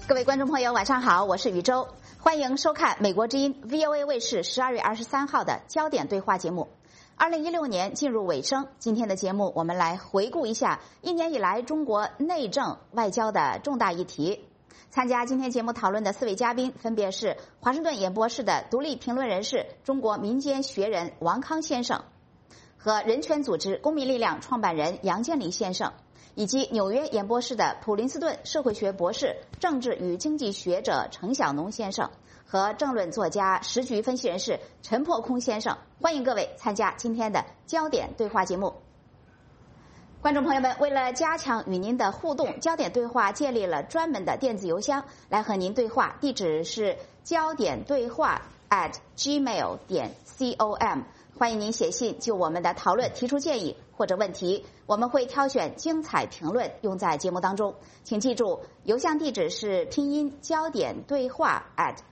各位观众朋友，晚上好，我是宇宙，欢迎收看美国之音 VOA 卫视12月23号的焦点对话节目。2016年进入尾声，今天的节目我们来回顾一下一年以来中国内政外交的重大议题。参加今天节目讨论的4位嘉宾分别是华盛顿演播室的独立评论人士、中国民间学人王康先生，和人权组织公民力量创办人杨建礼先生，以及纽约演播室的普林斯顿社会学博士、政治与经济学者程晓农先生和政论作家、时局分析人士陈破空先生。欢迎各位参加今天的焦点对话节目。观众朋友们，为了加强与您的互动，焦点对话建立了专门的电子邮箱来和您对话，地址是焦点对话@gmail.com。欢迎您写信就我们的讨论提出建议或者问题，我们会挑选精彩评论用在节目当中。请记住，邮箱地址是拼音焦点对话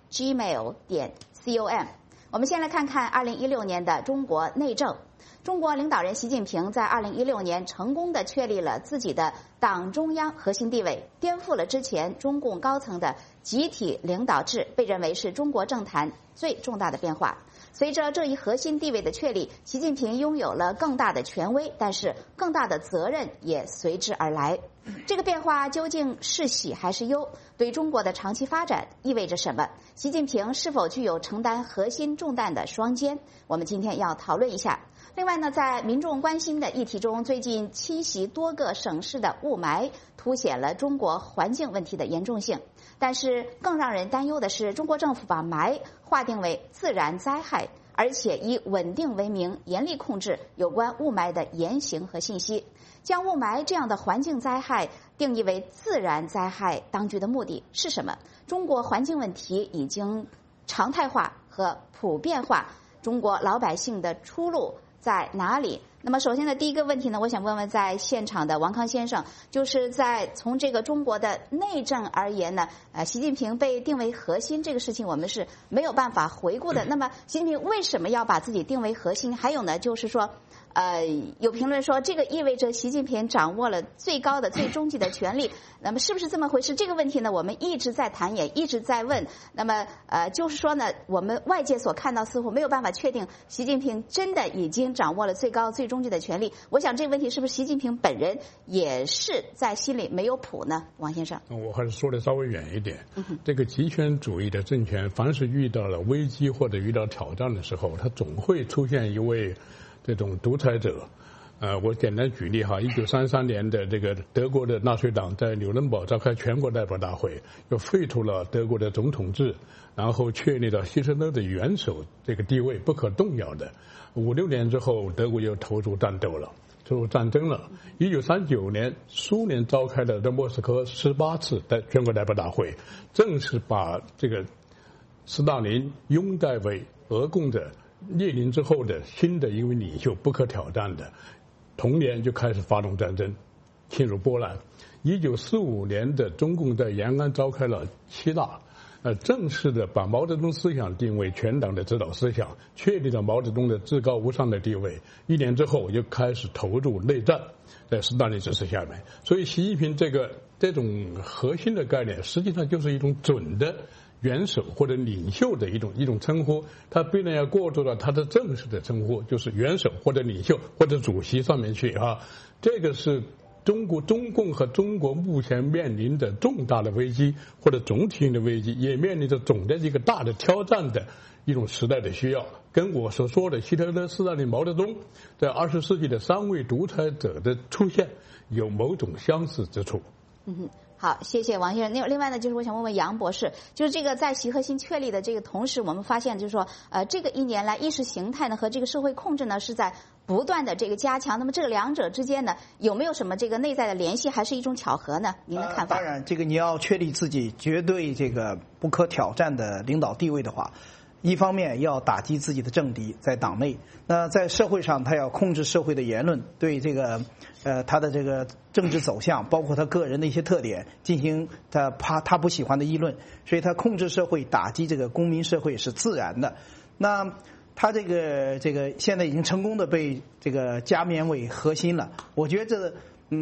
@gmail.com。我们先来看看2016年的中国内政。中国领导人习近平在2016年成功地确立了自己的党中央核心地位，颠覆了之前中共高层的集体领导制，被认为是中国政坛最重大的变化。随着这一核心地位的确立，习近平拥有了更大的权威，但是更大的责任也随之而来。这个变化究竟是喜还是忧？对中国的长期发展意味着什么？习近平是否具有承担核心重担的双肩？我们今天要讨论一下。另外呢，在民众关心的议题中，最近侵袭多个省市的雾霾凸显了中国环境问题的严重性。但是更让人担忧的是，中国政府把霾划定为自然灾害，而且以稳定为名，严厉控制有关雾霾的言行和信息。将雾霾这样的环境灾害定义为自然灾害，当局的目的是什么？中国环境问题已经常态化和普遍化，中国老百姓的出路在哪里？那么首先的第一个问题呢，我想问问在现场的王康先生，就是在从这个中国的内政而言呢，习近平被定为核心这个事情我们是没有办法回顾的。那么习近平为什么要把自己定为核心？还有呢，就是说有评论说这个意味着习近平掌握了最高的最终极的权力，那么是不是这么回事？这个问题呢我们一直在谈，也一直在问。那么就是说呢，我们外界所看到似乎没有办法确定习近平真的已经掌握了最高最终极的权力。我想这个问题是不是习近平本人也是在心里没有谱呢？王先生， 我还是说的稍微远一点。这个极权主义的政权凡是遇到了危机或者遇到挑战的时候，它总会出现一位这种独裁者。我简单举例哈，1933年的这个德国的纳粹党在纽伦堡召开全国代表大会，又废除了德国的总统制，然后确立了希特勒的元首这个地位不可动摇的。5、6年之后，德国又投入战争了。1939年，苏联召开了在莫斯科18次的全国代表大会，正是把这个斯大林拥戴为俄共的列宁之后的新的一位领袖，不可挑战的。同年就开始发动战争，侵入波兰。1945年的中共在延安召开了7大，正式的把毛泽东思想定为全党的指导思想，确立了毛泽东的至高无上的地位。1年之后又开始投入内战，在斯大林指示下面。所以习近平这种核心的概念，实际上就是一种准的元首或者领袖的一种称呼，他必然要过渡到他的正式的称呼，就是元首或者领袖或者主席上面去啊。这个是中共和中国目前面临的重大的危机或者总体性的危机，也面临着总的一个大的挑战的一种时代的需要，跟我所说的希特勒、斯大林、毛泽东在20世纪的3位独裁者的出现有某种相似之处。 好，谢谢王先生。另外呢，就是我想问问杨博士，就是这个在习核心确立的这个同时，我们发现就是说，这个1年来意识形态呢和这个社会控制呢是在不断的这个加强。那么这个两者之间呢，有没有什么这个内在的联系，还是一种巧合呢？您的看法？ 当然，这个你要确立自己绝对这个不可挑战的领导地位的话，一方面要打击自己的政敌，在党内；那在社会上，他要控制社会的言论，对这个他的这个政治走向，包括他个人的一些特点，进行他不喜欢的议论。所以他控制社会，打击这个公民社会是自然的。那他这个现在已经成功的被这个加冕为核心了。我觉得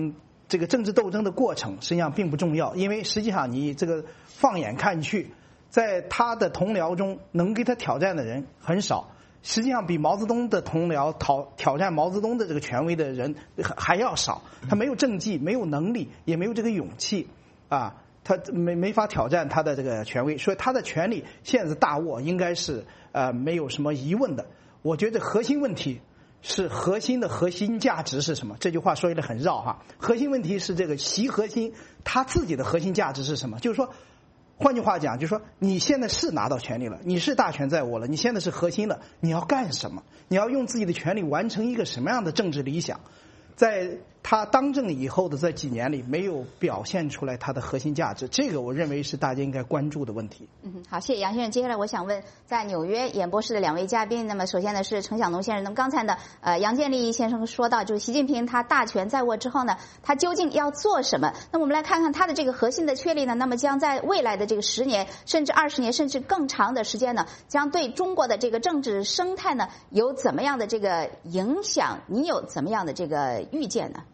这个政治斗争的过程实际上并不重要，因为实际上你这个放眼看去，在他的同僚中能给他挑战的人很少，实际上比毛泽东的同僚挑战毛泽东的这个权威的人还要少，他没有政绩，没有能力，也没有这个勇气啊，他没法挑战他的这个权威，所以他的权力现在大握应该是没有什么疑问的。我觉得核心问题是核心价值是什么？这句话说的很绕哈。核心问题是这个习核心他自己的核心价值是什么？就是说，换句话讲，就是说你现在是拿到权力了，你是大权在握了，你现在是核心了，你要干什么？你要用自己的权力完成一个什么样的政治理想？在他当政以后的这几年里，没有表现出来他的核心价值，这个我认为是大家应该关注的问题。 好，谢谢杨先生。接下来我想问，在纽约演播室的2位嘉宾，那么首先呢是程晓农先生。那么刚才呢，杨建立先生说到，就是习近平他大权在握之后呢，他究竟要做什么？那么我们来看看他的这个核心的确立呢，那么将在未来的这个10年，甚至20年，甚至更长的时间呢，将对中国的这个政治生态呢有怎么样的这个影响？你有怎么样的这个预见呢？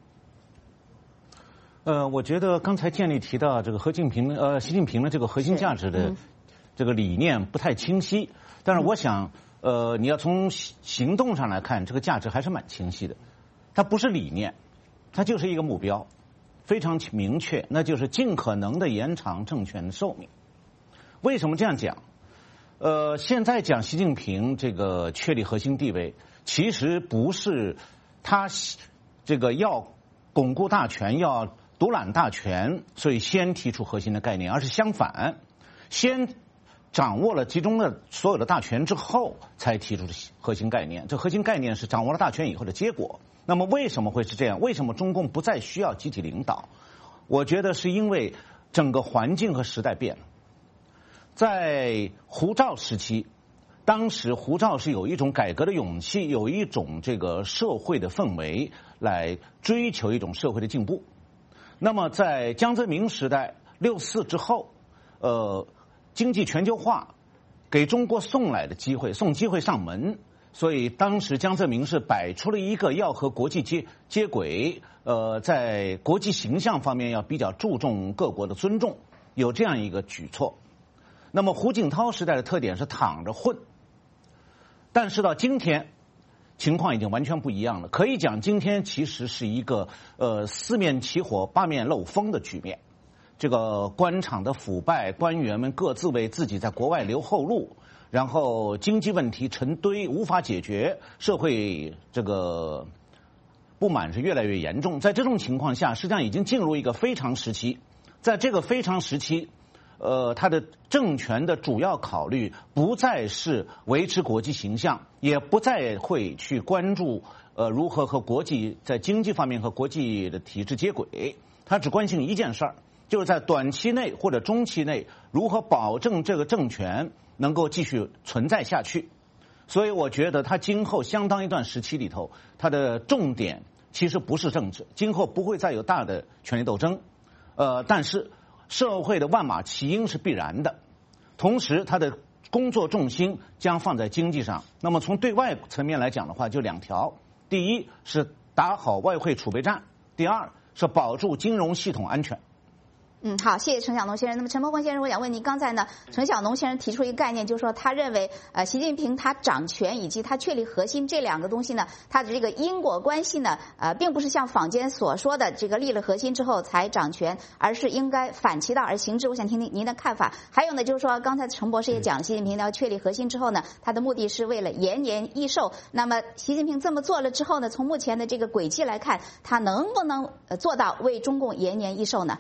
我觉得刚才建立提到这个习近平的这个核心价值的这个理念不太清晰，但是我想，你要从行动上来看，这个价值还是蛮清晰的。它不是理念，它就是一个目标，非常明确，那就是尽可能的延长政权的寿命。为什么这样讲？现在讲习近平这个确立核心地位，其实不是他这个要巩固大权，要独揽大权，所以先提出核心的概念，而是相反，先掌握了集中的所有的大权之后，才提出核心概念。这核心概念是掌握了大权以后的结果。那么为什么会是这样？为什么中共不再需要集体领导？我觉得是因为整个环境和时代变了。在胡赵时期，当时胡赵是有一种改革的勇气，有一种这个社会的氛围来追求一种社会的进步。那么在江泽民时代64之后，经济全球化给中国送机会上门，所以当时江泽民是摆出了一个要和国际接轨，在国际形象方面要比较注重各国的尊重，有这样一个举措。那么胡锦涛时代的特点是躺着混，但是到今天情况已经完全不一样了，可以讲今天其实是一个四面起火八面漏风的局面。这个官场的腐败，官员们各自为自己在国外留后路，然后经济问题成堆无法解决，社会这个不满是越来越严重。在这种情况下，实际上已经进入一个非常时期。在这个非常时期，他的政权的主要考虑不再是维持国际形象，也不再会去关注如何和国际在经济方面和国际的体制接轨，他只关心一件事儿，就是在短期内或者中期内如何保证这个政权能够继续存在下去。所以我觉得他今后相当一段时期里头，他的重点其实不是政治，今后不会再有大的权力斗争，但是社会的万马齐喑是必然的，同时他的工作重心将放在经济上。那么从对外层面来讲的话，就2条：第一是打好外汇储备战，第二是保住金融系统安全。 好，谢谢程晓农先生。那么陈伯宏先生，我想问您，刚才呢，程晓农先生提出一个概念，就是说他认为，习近平他掌权以及他确立核心这2个东西呢，他的这个因果关系呢，并不是像坊间所说的这个立了核心之后才掌权，而是应该反其道而行之。我想听听您的看法。还有呢，就是说刚才程博士也讲，习近平要确立核心之后呢，他的目的是为了延年益寿。那么习近平这么做了之后呢，从目前的这个轨迹来看，他能不能做到为中共延年益寿呢？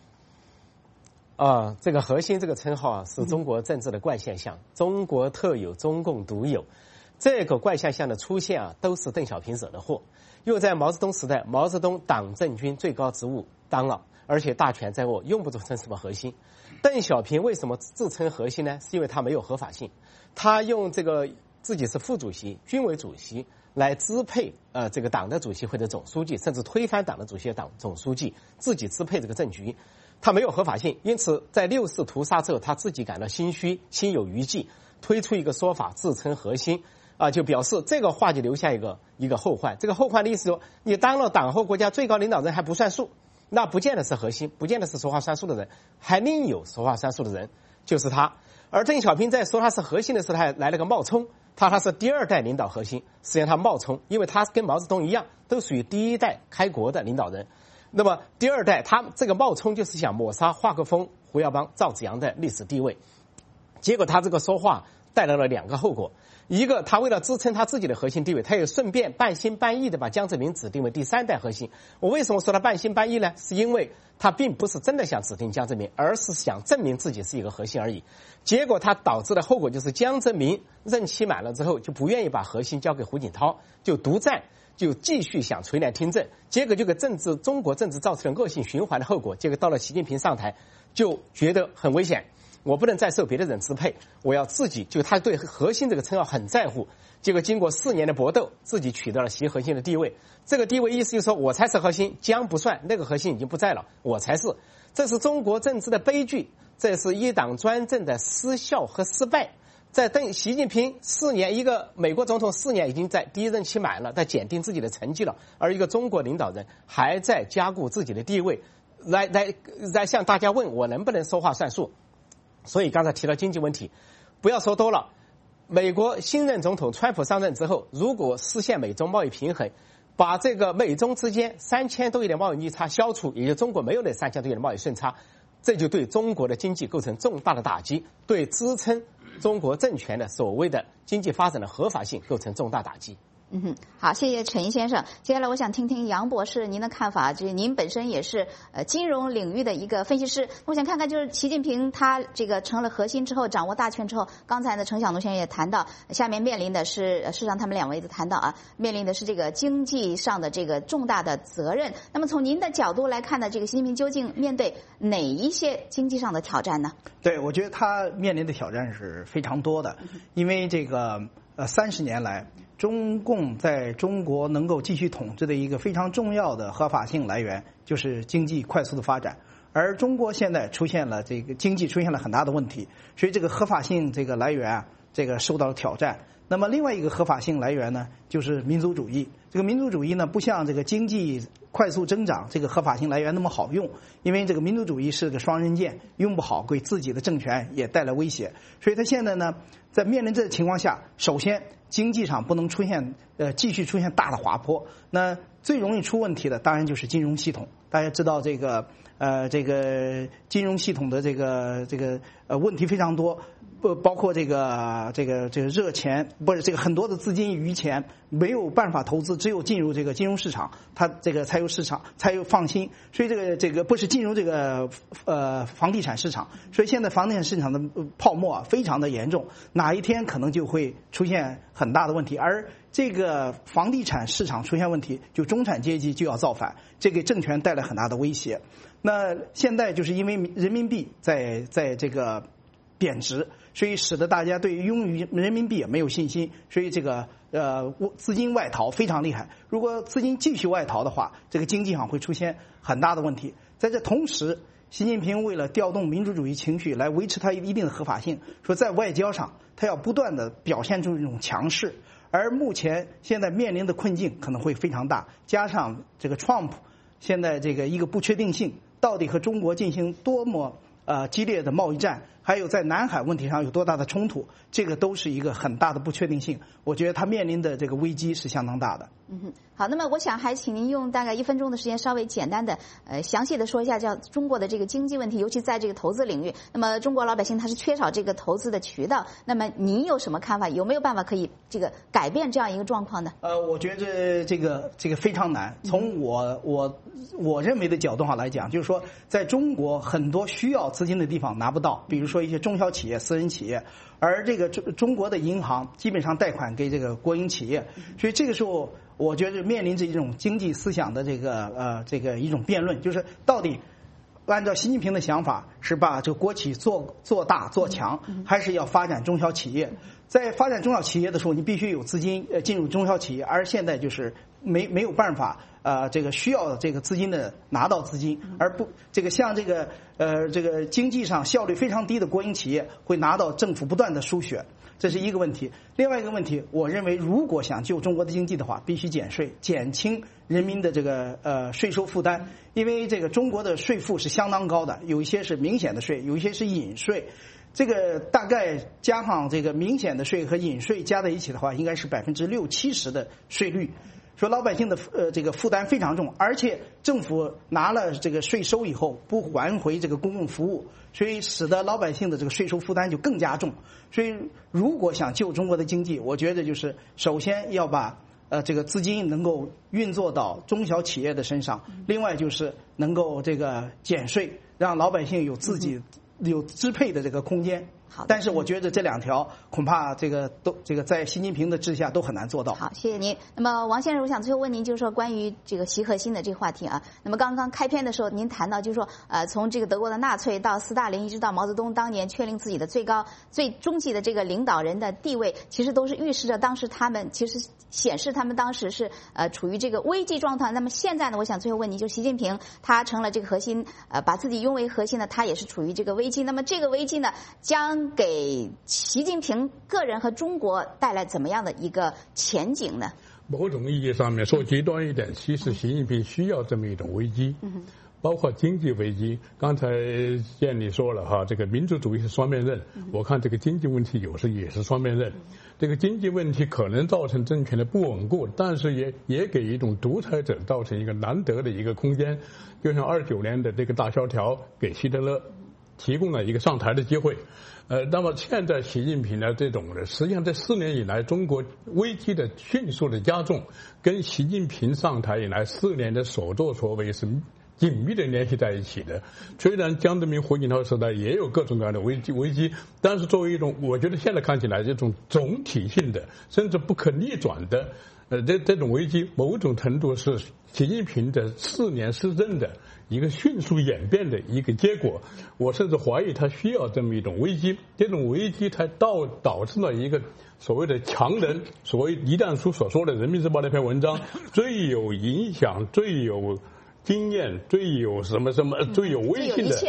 这个核心这个称号是中国政治的怪现象，中国特有，中共独有。这个怪现象的出现都是邓小平惹的祸。又在毛泽东时代，毛泽东党政军最高职务当了，而且大权在握，用不着称什么核心。邓小平为什么自称核心呢？是因为他没有合法性，他用这个自己是副主席、军委主席来支配这个党的主席或者总书记，甚至推翻党的主席、党总书记，自己支配这个政局。他没有合法性，因此在64屠杀之后，他自己感到心虚，心有余悸，推出一个说法，自称核心，就表示这个话就留下一个后患。这个后患的意思说，你当了党和国家最高领导人还不算数， 那不见得是核心，不见得是说话算数的人，还另有说话算数的人，就是他。而邓小平在说他是核心的时候，他还来了个冒充，他是第2代领导核心，实际上他冒充，因为他跟毛泽东一样，都属于第1代开国的领导人。那么第2代，他这个冒充就是想抹杀华国锋、胡耀邦、赵紫阳的历史地位。结果他这个说话带来了2个后果，一个他为了支撑他自己的核心地位，他也顺便半心半意的把江泽民指定为第3代核心。我为什么说他半心半意呢？是因为他并不是真的想指定江泽民，而是想证明自己是一个核心而已。结果他导致的后果就是江泽民任期满了之后就不愿意把核心交给胡锦涛，就独占，就继续想垂帘听政，结果就给中国政治造成了恶性循环的后果。结果到了习近平上台，就觉得很危险，我不能再受别的人支配，我要自己，就他对核心这个称号很在乎。结果经过4年的搏斗，自己取得了习核心的地位。这个地位意思就是说我才是核心，江不算，那个核心已经不在了，我才是。这是中国政治的悲剧，这是一党专政的失效和失败。在习近平4年，一个美国总统4年已经在第1任期满了，在检定自己的成绩了，而一个中国领导人还在加固自己的地位，来向大家问我能不能说话算数。所以刚才提到经济问题，不要说多了。美国新任总统川普上任之后，如果实现美中贸易平衡，把这个美中之间3000多亿的贸易逆差消除，也就中国没有那3000多亿的贸易顺差，这就对中国的经济构成重大的打击，对支撑中国政权的所谓的经济发展的合法性构成重大打击。 好，谢谢陈先生。接下来我想听听杨博士您的看法，就是您本身也是金融领域的一个分析师，我想看看就是习近平他这个成了核心之后，掌握大权之后，刚才呢陈晓东先生也谈到，下面面临的是，事实上他们2位都谈到啊，面临的是这个经济上的这个重大的责任。那么从您的角度来看呢，这个习近平究竟面对哪一些经济上的挑战呢？ 对，我觉得他面临的挑战是非常多的，因为这个30年来，中共在中国能够继续统治的一个非常重要的合法性来源就是经济快速的发展，而中国现在出现了这个经济出现了很大的问题，所以这个合法性这个来源啊，这个受到了挑战。那么另外一个合法性来源呢，就是民族主义。这个民族主义呢，不像这个经济快速增长这个合法性来源那么好用，因为这个民族主义是个双刃剑，用不好给自己的政权也带来威胁。所以他现在呢，在面临这个情况下，首先经济上不能出现继续出现大的滑坡。那最容易出问题的当然就是金融系统。大家知道这个金融系统的这个问题非常多。包括这个热钱，不是这个很多的资金余钱没有办法投资，只有进入这个金融市场，它这个才有市场，才有放心。所以这个不是进入这个房地产市场，所以现在房地产市场的泡沫非常的严重，哪一天可能就会出现很大的问题。而这个房地产市场出现问题，就中产阶级就要造反，这给政权带来很大的威胁。那现在就是因为人民币在这个贬值，所以使得大家对用于人民币也没有信心，所以这个资金外逃非常厉害。如果资金继续外逃的话，这个经济上会出现很大的问题。在这同时，习近平为了调动民主主义情绪来维持他一定的合法性，说在外交上他要不断的表现出一种强势，而目前现在面临的困境可能会非常大，加上这个 Trump 现在这个一个不确定性，到底和中国进行多么激烈的贸易战，还有在南海问题上有多大的冲突，这个都是一个很大的不确定性。我觉得他面临的这个危机是相当大的。 好，那么我想还请您用大概1分钟的时间，稍微简单的详细的说一下，叫中国的这个经济问题，尤其在这个投资领域。那么中国老百姓他是缺少这个投资的渠道，那么您有什么看法？有没有办法可以这个改变这样一个状况呢？ 我觉得这个非常难。从我认为的角度上来讲，就是说在中国很多需要资金的地方拿不到，比如说一些中小企业、私人企业，而这个中国的银行基本上贷款给这个国营企业，所以这个时候我觉得面临着一种经济思想的这个一种辩论，就是到底按照习近平的想法是把这个国企做大做强，还是要发展中小企业？在发展中小企业的时候，你必须有资金进入中小企业，而现在就是没有办法这个需要这个资金的拿到资金，而不这个像这个经济上效率非常低的国营企业会拿到政府不断的输血， 这是一个问题。另外一个问题，我认为如果想救中国的经济的话，必须减税，减轻人民的这个税收负担。因为这个中国的税负是相当高的，有一些是明显的税，有一些是隐税。这个大概加上这个明显的税和隐税加在一起的话，应该是60%-70%的税率。说老百姓的这个负担非常重，而且政府拿了这个税收以后不还回这个公共服务，所以使得老百姓的这个税收负担就更加重。所以如果想救中国的经济，我觉得就是首先要把这个资金能够运作到中小企业的身上，另外就是能够这个减税，让老百姓有自己有支配的这个空间。但是我觉得这两条恐怕这个在习近平的治下都很难做到。 好，谢谢您。那么王先生，我想最后问您，就是说关于这个习核心的这个话题啊。那么刚刚开篇的时候，您谈到就是说，从这个德国的纳粹到斯大林，一直到毛泽东当年确立自己的最终极的这个领导人的地位，其实都是预示着当时他们其实显示他们当时是处于这个危机状态。那么现在呢，我想最后问您，就习近平他成了这个核心，把自己拥为核心呢，他也是处于这个危机。那么这个危机呢，将给习近平个人和中国带来怎么样的一个前景呢？ 某种意义上面说极端一点，其实习近平需要这么一种危机，包括经济危机。刚才建立说了哈，这个民主主义是双面刃，我看这个经济问题有时也是双面刃。这个经济问题可能造成政权的不稳固，但是也给一种独裁者造成一个难得的一个空间。就像29年的这个大萧条给希特勒提供了一个上台的机会。那么现在习近平呢，这种的实际上这4年以来，中国危机的迅速的加重，跟习近平上台以来4年的所作所为是紧密的联系在一起的。虽然江泽民、胡锦涛时代也有各种各样的危机，但是作为一种，我觉得现在看起来这种总体性的，甚至不可逆转的，这种危机，某种程度是习近平的4年施政的一个迅速演变的一个结果。我甚至怀疑他需要这么一种危机，这种危机才导致了一个所谓的强人，所谓李诞书所说的《人民日报》那篇文章，最有影响、最有经验、最有什么最有威信的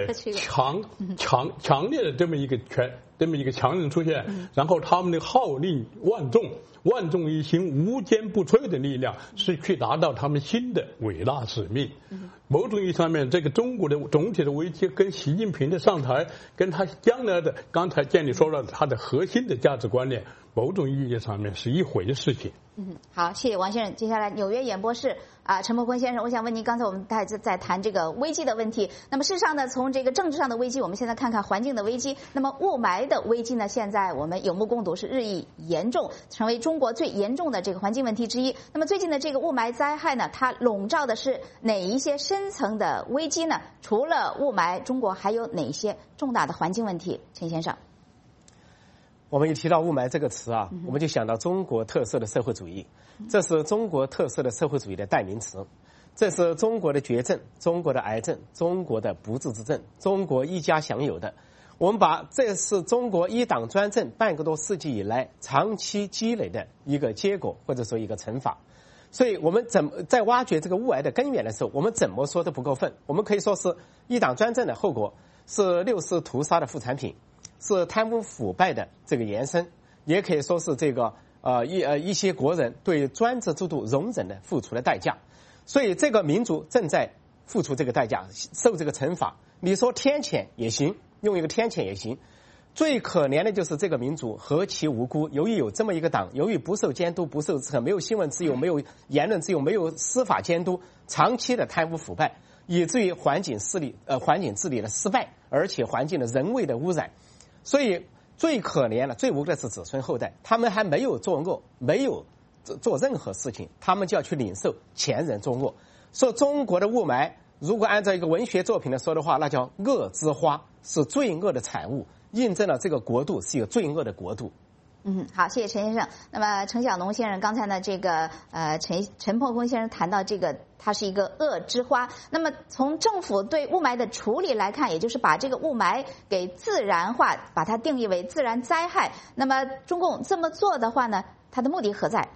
强烈的这么一个强人出现，然后他们的号令万众一心、无坚不摧的力量，是去达到他们新的伟大使命。某种意义上面，这个中国的总体的危机跟习近平的上台，跟他将来的刚才建立说了他的核心的价值观念，某种意义上面是一回的事情。 好，谢谢王先生。接下来纽约演播室陈伯坤先生，我想问您，刚才我们在谈这个危机的问题。那么事实上呢，从这个政治上的危机，我们现在看看环境的危机。那么雾霾的危机呢，现在我们有目共睹，是日益严重，成为中国最严重的这个环境问题之一。那么最近的这个雾霾灾害呢，它笼罩的是哪一些深层的危机呢？除了雾霾，中国还有哪些重大的环境问题？陈先生。 我们一提到雾霾这个词啊，我们就想到中国特色的社会主义，这是中国特色的社会主义的代名词，这是中国的绝症、中国的癌症、中国的不治之症、中国一家享有的。我们把这是中国一党专政半个多世纪以来长期积累的一个结果，或者说一个惩罚。所以我们在挖掘这个雾霾的根源的时候，我们怎么说都不够分。我们可以说是一党专政的后果，是六四屠杀的副产品，是贪污腐败的这个延伸，也可以说是这个一些国人对专制制度容忍的付出的代价。所以这个民族正在付出这个代价，受这个惩罚。你说天谴也行，用一个天谴也行。最可怜的就是这个民族何其无辜，由于有这么一个党，由于不受监督、不受制衡，没有新闻自由、没有言论自由、没有司法监督，长期的贪污腐败，以至于环境治理的失败，而且环境的人为的污染。所以最可怜的、最无辜的是子孙后代，他们还没有作恶，没有做任何事情，他们就要去领受前人作恶。说中国的雾霾，如果按照一个文学作品来说的话，那叫恶之花，是罪恶的产物，印证了这个国度是一个罪恶的国度。 好，谢谢陈先生。那么陈晓农先生刚才呢，这个陈伯坤先生谈到这个，它是一个恶之花。那么从政府对雾霾的处理来看，也就是把这个雾霾给自然化，把它定义为自然灾害。那么中共这么做的话呢，它的目的何在？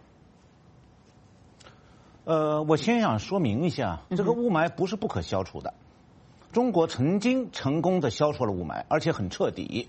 我先想说明一下，这个雾霾不是不可消除的。中国曾经成功的消除了雾霾，而且很彻底。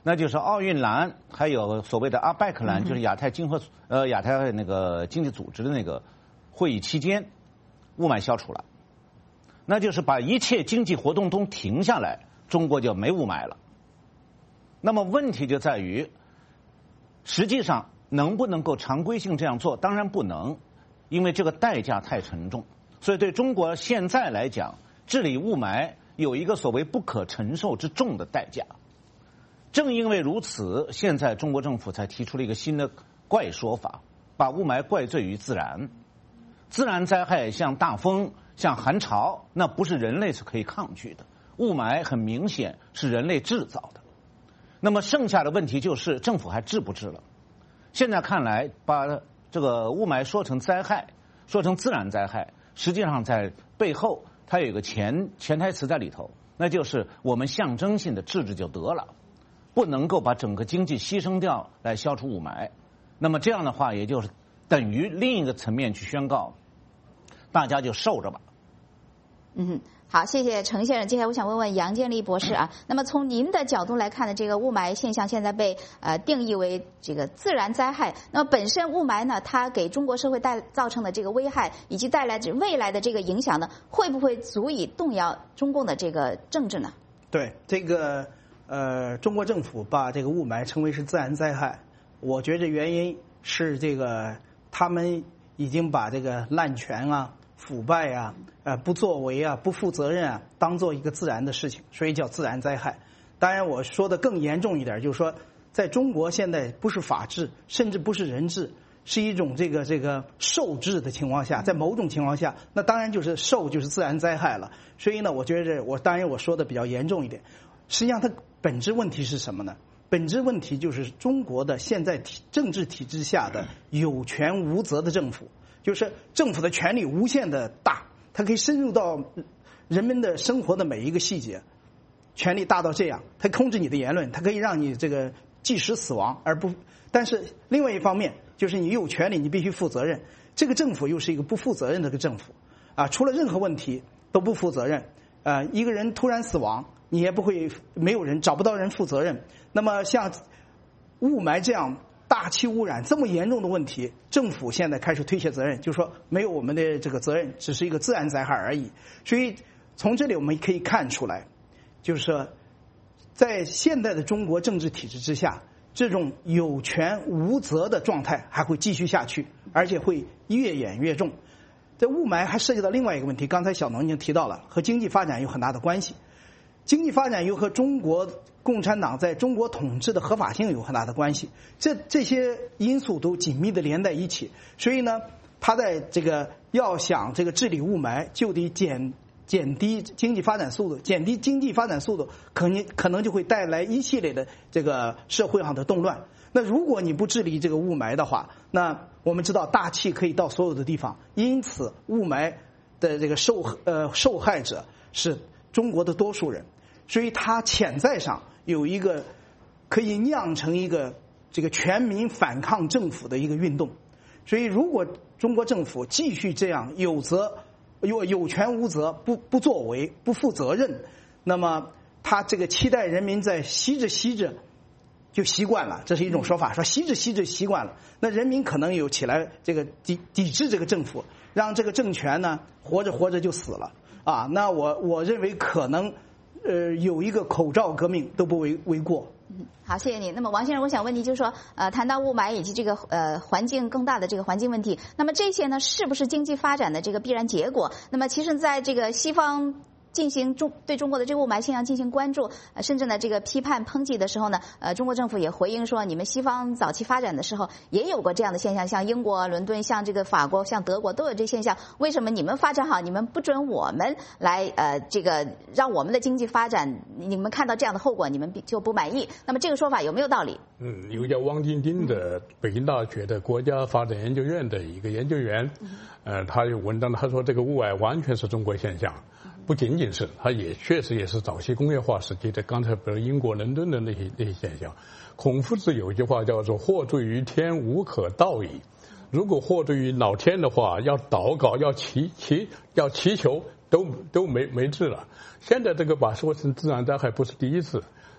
那就是奥运蓝，还有所谓的APEC蓝，就是亚太经那个经济组织的那个会议期间，雾霾消除了，那就是把一切经济活动都停下来，中国就没雾霾了。那么问题就在于，实际上能不能够常规性这样做？当然不能，因为这个代价太沉重。所以对中国现在来讲，治理雾霾有一个所谓不可承受之重的代价。正因为如此，现在中国政府才提出了一个新的怪说法，把雾霾怪罪于自然。自然灾害像大风、像寒潮，那不是人类是可以抗拒的。雾霾很明显是人类制造的。那么剩下的问题就是政府还治不治了？现在看来，把这个雾霾说成灾害，说成自然灾害，实际上在背后它有一个潜台词在里头，那就是我们象征性的治就得了，不能够把整个经济牺牲掉来消除雾霾。那么这样的话，也就是等于另一个层面去宣告，大家就受着吧。 好，谢谢程先生。接下来我想问问杨建立博士啊，那么从您的角度来看呢，这个雾霾现象现在被定义为这个自然灾害。那么本身雾霾呢，它给中国社会造成的这个危害，以及带来未来的这个影响呢，会不会足以动摇中共的这个政治呢？ 对，这个中国政府把这个雾霾称为是自然灾害，我觉得原因是这个他们已经把这个滥权啊、腐败啊、不作为啊、不负责任啊，当做一个自然的事情，所以叫自然灾害。当然，我说的更严重一点，就是说，在中国现在不是法治，甚至不是人治，是一种这个兽治的情况下，在某种情况下，那当然就是兽就是自然灾害了。所以呢，我觉得当然我说的比较严重一点，实际上它本质问题是什么呢？本质问题就是中国的现在政治体制下的有权无责的政府。就是政府的权力无限的大，它可以深入到人们的生活的每一个细节，权力大到这样，它控制你的言论，它可以让你这个即时死亡，但是另外一方面就是你有权利，你必须负责任。这个政府又是一个不负责任的个政府啊，出了任何问题都不负责任。一个人突然死亡，你也不会没有人找不到人负责任。那么像雾霾这样大气污染这么严重的问题，政府现在开始推卸责任，就说没有我们的这个责任，只是一个自然灾害而已。所以从这里我们可以看出来，就是说在现在的中国政治体制之下，这种有权无责的状态还会继续下去，而且会越演越重。这雾霾还涉及到另外一个问题，刚才小农已经提到了，和经济发展有很大的关系。经济发展又和中国共产党在中国统治的合法性有很大的关系，这些因素都紧密的连在一起。所以呢，他在这个要想这个治理雾霾，就得减低经济发展速度，减低经济发展速度，可能就会带来一系列的这个社会上的动乱。那如果你不治理这个雾霾的话，那我们知道大气可以到所有的地方，因此雾霾的这个受害者是中国的多数人。所以它潜在上有一个可以酿成一个这个全民反抗政府的一个运动。所以如果中国政府继续这样有权无责，不作为，不负责任，那么他这个期待人民在吸着就习惯了，这是一种说法，说吸着习惯了，那人民可能有起来这个抵制这个政府，让这个政权呢活着就死了啊。那我认为可能有一个口罩革命都不为过。 好，谢谢你。那么王先生，我想问你，就是说，谈到雾霾以及这个环境更大的这个环境问题，那么这些呢，是不是经济发展的这个必然结果？那么其实在这个西方进行对中国的这个雾霾现象进行关注，甚至呢这个批判抨击的时候呢，中国政府也回应说，你们西方早期发展的时候也有过这样的现象，像英国伦敦、像这个法国、像德国都有这现象，为什么你们发展好，你们不准我们来这个让我们的经济发展，你们看到这样的后果，你们就不满意？那么这个说法有没有道理？ 有个叫汪晶晶的北京大学的国家发展研究院的一个研究员，他有文章，他说这个雾霾完全是中国现象。不仅仅是，它也确实也是早期工业化时期的，刚才比如英国伦敦的那些现象。孔夫子有一句话叫做"祸罪于天，无可道矣"。如果祸罪于老天的话，要祷告，要祈求，都没治了。现在这个把说成自然灾害不是第一次，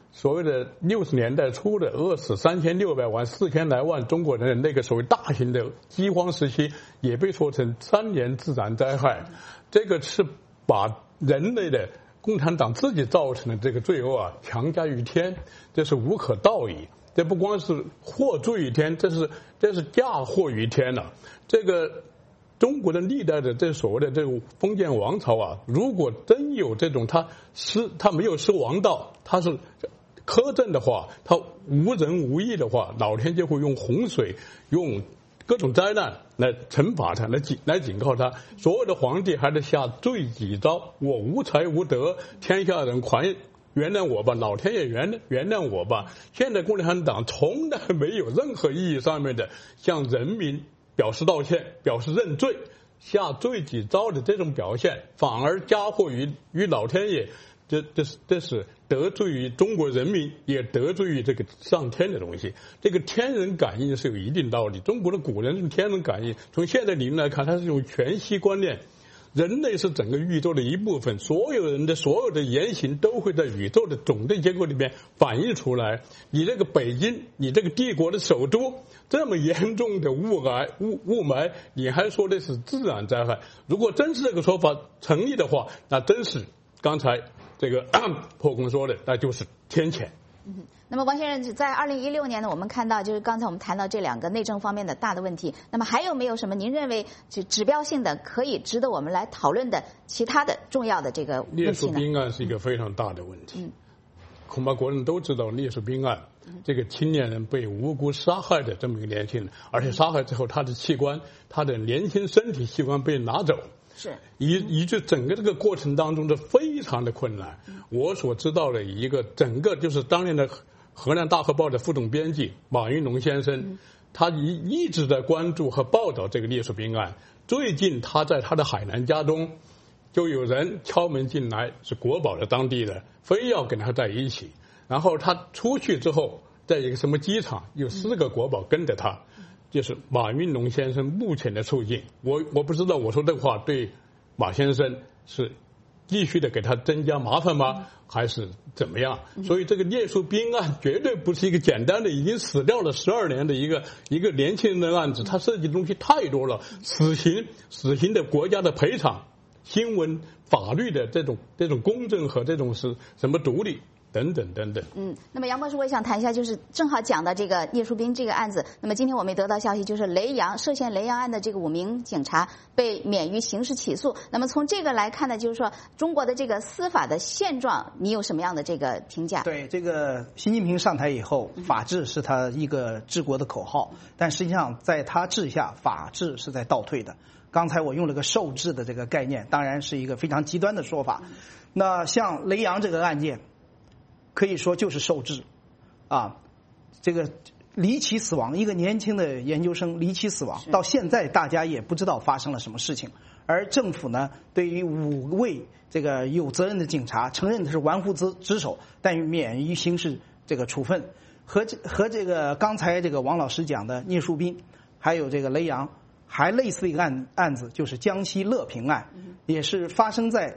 所谓的60年代初的饿死3600万、4000来万中国人那个所谓大型的饥荒时期，也被说成3年自然灾害。这个是把人类的共产党自己造成的这个罪恶啊强加于天，这是无可道矣。这不光是祸罪于天，这是嫁祸于天了。这个中国的历代的这所谓的这种封建王朝啊，如果真有这种他没有失王道，他是苛政的话，他无仁无义的话，老天就会用洪水，用各种灾难来惩罚他，来警告他。所有的皇帝还得下罪己诏：我无才无德，天下人快原谅我吧，老天爷原谅我吧。现在共产党从来没有任何意义上面的向人民表示道歉、表示认罪、下罪己诏的这种表现，反而嫁祸于老天爷。这是得罪于中国人民，也得罪于这个上天的东西。这个天人感应是有一定道理。中国的古人用天人感应，从现在理论来看，它是一种全息观念。人类是整个宇宙的一部分，所有人的所有的言行都会在宇宙的总的结构里面反映出来。你这个北京，你这个帝国的首都，这么严重的雾霾，你还说的是自然灾害？如果真是这个说法成立的话，那真是刚才这个破空说的，那就是天谴。 那么王先生，在2016年呢，我们看到就是刚才我们谈到这2个内政方面的大的问题，那么还有没有什么您认为指标性的可以值得我们来讨论的其他的重要的这个问题呢？ 聂树斌案是一个非常大的问题，恐怕国人都知道聂树斌案，这个青年人被无辜杀害的这么一个年轻人，而且杀害之后他的器官，他的年轻身体器官被拿走。 是以致整个这个过程当中的非常的困难。我所知道的一个整个就是当年的河南大河报的副总编辑马云龙先生，他一直在关注和报道这个聂树斌案。最近他在他的海南家中，就有人敲门进来，是国保的当地的，非要跟他在一起。然后他出去之后，在一个什么机场，有4个国保跟着他。就是马云龙先生目前的处境，我不知道我说这话对马先生是继续的给他增加麻烦吗，还是怎么样？所以这个聂树斌案绝对不是一个简单的已经死掉了12年的一个年轻人的案子，它涉及的东西太多了，死刑的国家的赔偿、新闻法律的这种公正和这种是什么独立。等等等等。 那么杨博士，我也想谈一下，就是正好讲到这个聂树斌这个案子。那么今天我们也得到消息，就是涉嫌雷洋案的这个5名警察被免于刑事起诉。那么从这个来看呢，就是说中国的这个司法的现状，你有什么样的这个评价？ 对，这个习近平上台以后，法治是他一个治国的口号，但实际上在他治下，法治是在倒退的。刚才我用了个受制的这个概念，当然是一个非常极端的说法。那像雷洋这个案件，可以说就是受制，这个离奇死亡，一个年轻的研究生离奇死亡，到现在大家也不知道发生了什么事情。而政府呢，对于5位这个有责任的警察，承认他是玩忽职守，但免于刑事这个处分。和这个刚才这个王老师讲的聂树斌，还有这个雷洋，还类似一个案子，就是江西乐平案，也就是发生在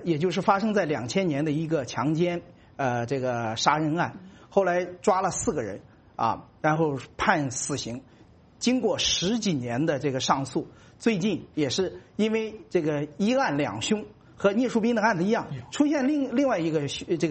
2000年的一个强奸。这个杀人案，后来抓了4个人然后判死刑，经过10几年的这个上诉，最近也是因为这个一案两凶，和聂树斌的案子一样，出现另外一个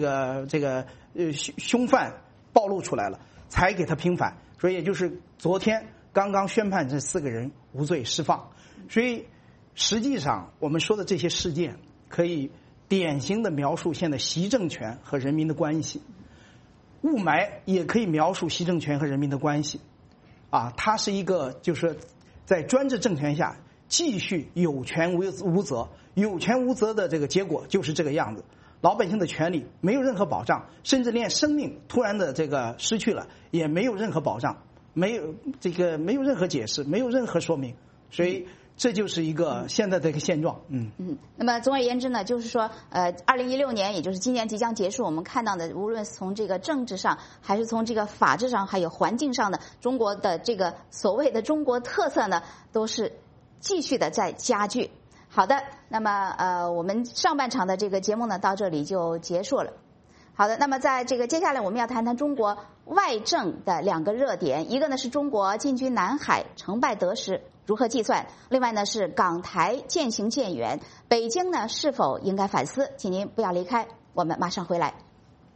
凶犯暴露出来了，才给他平反。所以也就是昨天刚刚宣判这4个人无罪释放。所以实际上我们说的这些事件可以典型的描述现在习政权和人民的关系，雾霾也可以描述习政权和人民的关系，它是一个就是在专制政权下继续有权无责，有权无责的这个结果就是这个样子，老百姓的权利没有任何保障，甚至连生命突然的这个失去了也没有任何保障，没有任何解释，没有任何说明，所以这就是一个现在的一个现状。 那么总而言之呢，就是说2016年，也就是今年即将结束，我们看到的无论从这个政治上，还是从这个法治上，还有环境上的中国的这个所谓的中国特色呢，都是继续的在加剧。好的，那么我们上半场的这个节目呢，到这里就结束了。 好的，那么在这个接下来我们要谈谈中国外政的2个热点，一个呢是中国进军南海成败得失如何计算，另外呢是港台渐行渐远，北京呢是否应该反思？请您不要离开，我们马上回来。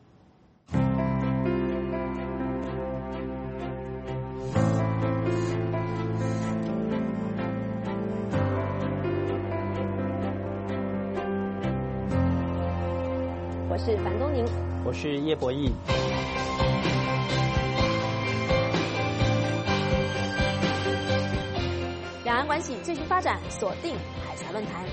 我是樊东宁， 我是叶博弈。 两岸关系最新发展，锁定海峡论坛。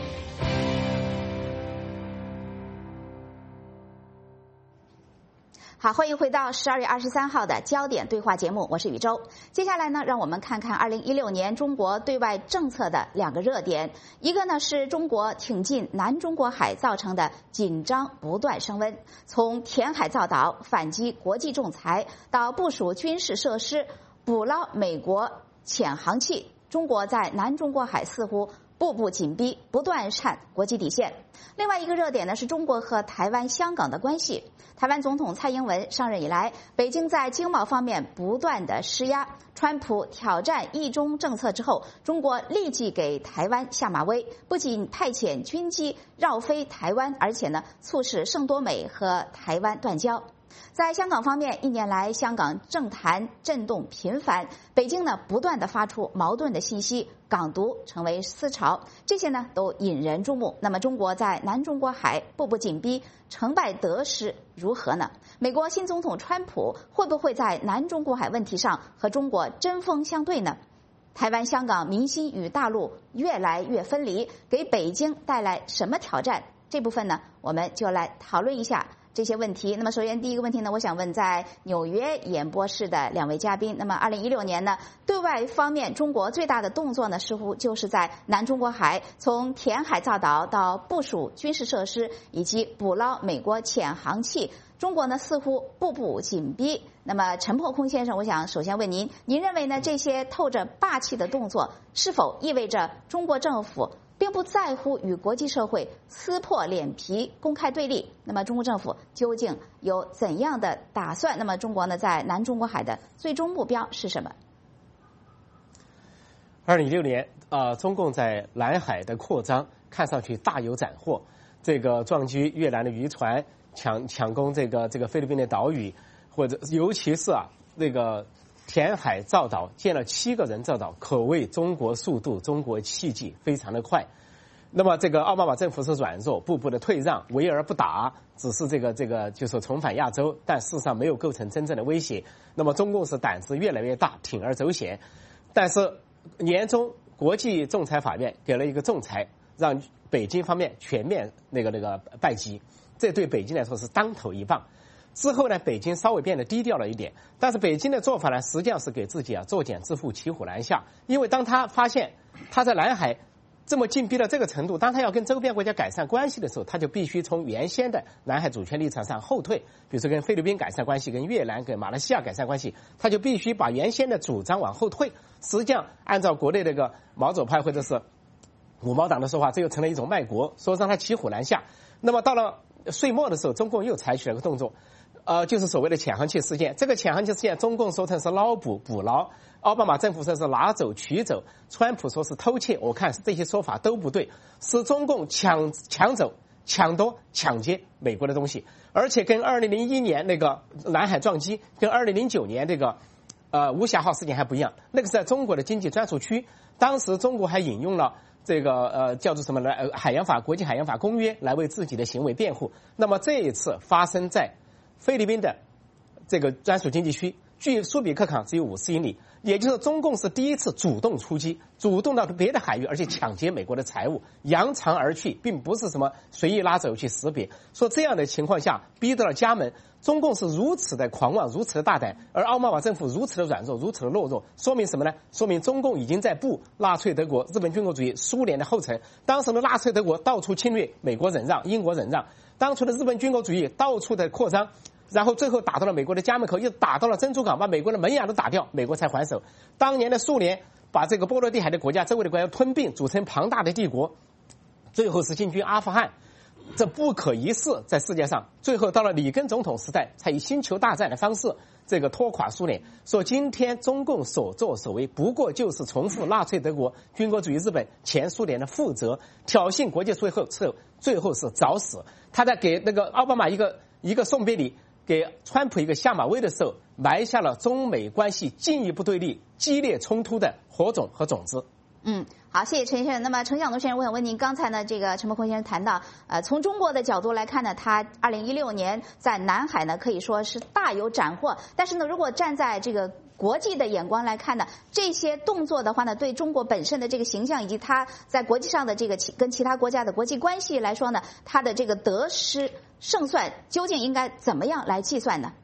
好，欢迎回到12月23号的焦点对话节目，我是宇宙。接下来呢，让我们看看2016年中国对外政策的2个热点，一个呢是中国挺进南中国海造成的紧张不断升温，从填海造岛、反击国际仲裁到部署军事设施、捕捞美国潜航器，中国在南中国海似乎步步紧逼，不断探国际底线。另外一个热点呢是中国和台湾、香港的关系。台湾总统蔡英文上任以来，北京在经贸方面不断的施压，川普挑战一中政策之后，中国立即给台湾下马威，不仅派遣军机绕飞台湾，而且呢促使圣多美和台湾断交。在香港方面，1年来香港政坛震动频繁，北京呢不断的发出矛盾的信息，港独成为思潮，这些呢都引人注目。那么中国在南中国海步步紧逼，成败得失如何呢？美国新总统川普会不会在南中国海问题上和中国针锋相对呢？台湾、香港民心与大陆越来越分离，给北京带来什么挑战？这部分呢，我们就来讨论一下这些问题。那么首先第一个问题呢，我想问在纽约演播室的2位嘉宾。那么2016年呢，对外方面中国最大的动作呢，似乎就是在南中国海，从填海造岛到部署军事设施以及捕捞美国潜航器，中国呢似乎步步紧逼。那么陈破空先生，我想首先问您，您认为呢这些透着霸气的动作，是否意味着中国政府并不在乎与国际社会撕破脸皮、公开对立？那么中国政府究竟有怎样的打算？那么中国呢，在南中国海的最终目标是什么 ？2016年，中共在南海的扩张看上去大有斩获，这个撞击越南的渔船，抢攻这个菲律宾的岛屿，或者尤其是那个填海造岛，建了7个人造岛，可谓中国速度、中国奇迹，非常的快。那么这个奥巴马政府是软弱，步步的退让，围而不打，只是这个就是重返亚洲，但事实上没有构成真正的威胁。那么中共是胆子越来越大，铤而走险。但是年中国际仲裁法院给了一个仲裁，让北京方面全面那个败绩，这对北京来说是当头一棒。之后呢，北京稍微变得低调了一点，但是北京的做法呢，实际上是给自己作茧自缚、骑虎难下。因为当他发现他在南海这么紧逼到这个程度，当他要跟周边国家改善关系的时候，他就必须从原先的南海主权立场上后退，比如说跟菲律宾改善关系、跟越南、跟马来西亚改善关系，他就必须把原先的主张往后退。实际上，按照国内那个毛左派或者是五毛党的说法，这又成了一种卖国，说让他骑虎难下。那么到了岁末的时候，中共又采取了个动作。就是所谓的潜航器事件。这个潜航器事件，中共说成是捞捕、捕捞，奥巴马政府说是拿走、取走，川普说是偷窃。我看这些说法都不对，是中共抢走、抢夺、抢劫美国的东西，而且跟2001年那个南海撞击，跟2009年这个无暇号事件还不一样。那个是在中国的经济专属区，当时中国还引用了这个叫做什么呢？海洋法、国际海洋法公约来为自己的行为辩护。那么这一次发生在菲律宾的这个专属经济区，距苏比克港只有50英里，也就是中共是第一次主动出击，主动到别的海域，而且抢劫美国的财物，扬长而去，并不是什么随意拉走去识别。说这样的情况下，逼到了家门，中共是如此的狂妄，如此的大胆，而奥巴马政府如此的软弱，如此的懦弱，说明什么呢？说明中共已经在步纳粹德国、日本军国主义、苏联的后尘。当时的纳粹德国到处侵略，美国忍让，英国忍让；当初的日本军国主义到处的扩张。然后最后打到了美国的家门口，又打到了珍珠港，把美国的门牙都打掉，美国才还手。当年的苏联把这个波罗的海的国家周围的国家吞并，组成庞大的帝国，最后是进军阿富汗。 这不可一世，在世界上，最后到了里根总统时代，才以星球大战的方式这个拖垮苏联。说今天中共所作所为，不过就是重复纳粹德国、军国主义日本、前苏联的覆辙，挑衅国际最后是找死。他在给那个奥巴马一个送别礼，给川普一个下马威的时候，埋下了中美关系进一步对立、激烈冲突的火种和种子。 好，谢谢陈先生。那么陈晓东先生，我想问您，刚才呢，这个陈伯坤先生谈到，从中国的角度来看呢，他2016年在南海呢可以说是大有斩获。但是呢，如果站在这个国际的眼光来看呢，这些动作的话呢，对中国本身的这个形象以及他在国际上的这个跟其他国家的国际关系来说呢，他的这个得失胜算究竟应该怎么样来计算呢？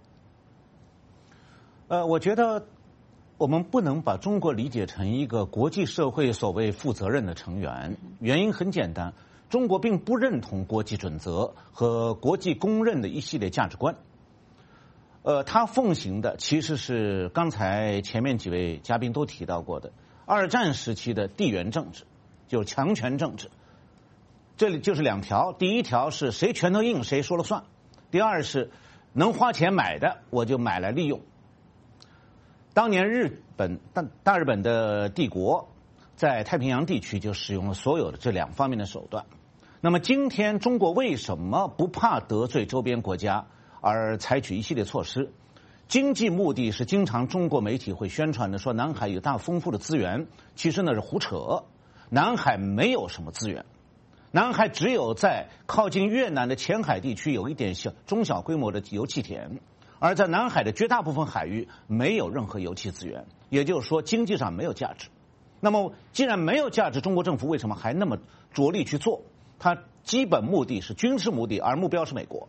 我觉得我们不能把中国理解成一个国际社会所谓负责任的成员，原因很简单，中国并不认同国际准则和国际公认的一系列价值观。他奉行的其实是刚才前面几位嘉宾都提到过的二战时期的地缘政治，就是强权政治。这里就是两条，第一条是谁拳头硬谁说了算，第二是能花钱买的我就买来利用。当年大日本的帝国在太平洋地区就使用了所有的这两方面的手段。那么今天中国为什么不怕得罪周边国家而采取一系列措施？经济目的是经常中国媒体会宣传的说南海有大丰富的资源，其实那是胡扯。南海没有什么资源，南海只有在靠近越南的前海地区有一点中小规模的油气田，而在南海的绝大部分海域没有任何油气资源，也就是说经济上没有价值。那么既然没有价值，中国政府为什么还那么着力去做？它基本目的是军事目的，而目标是美国。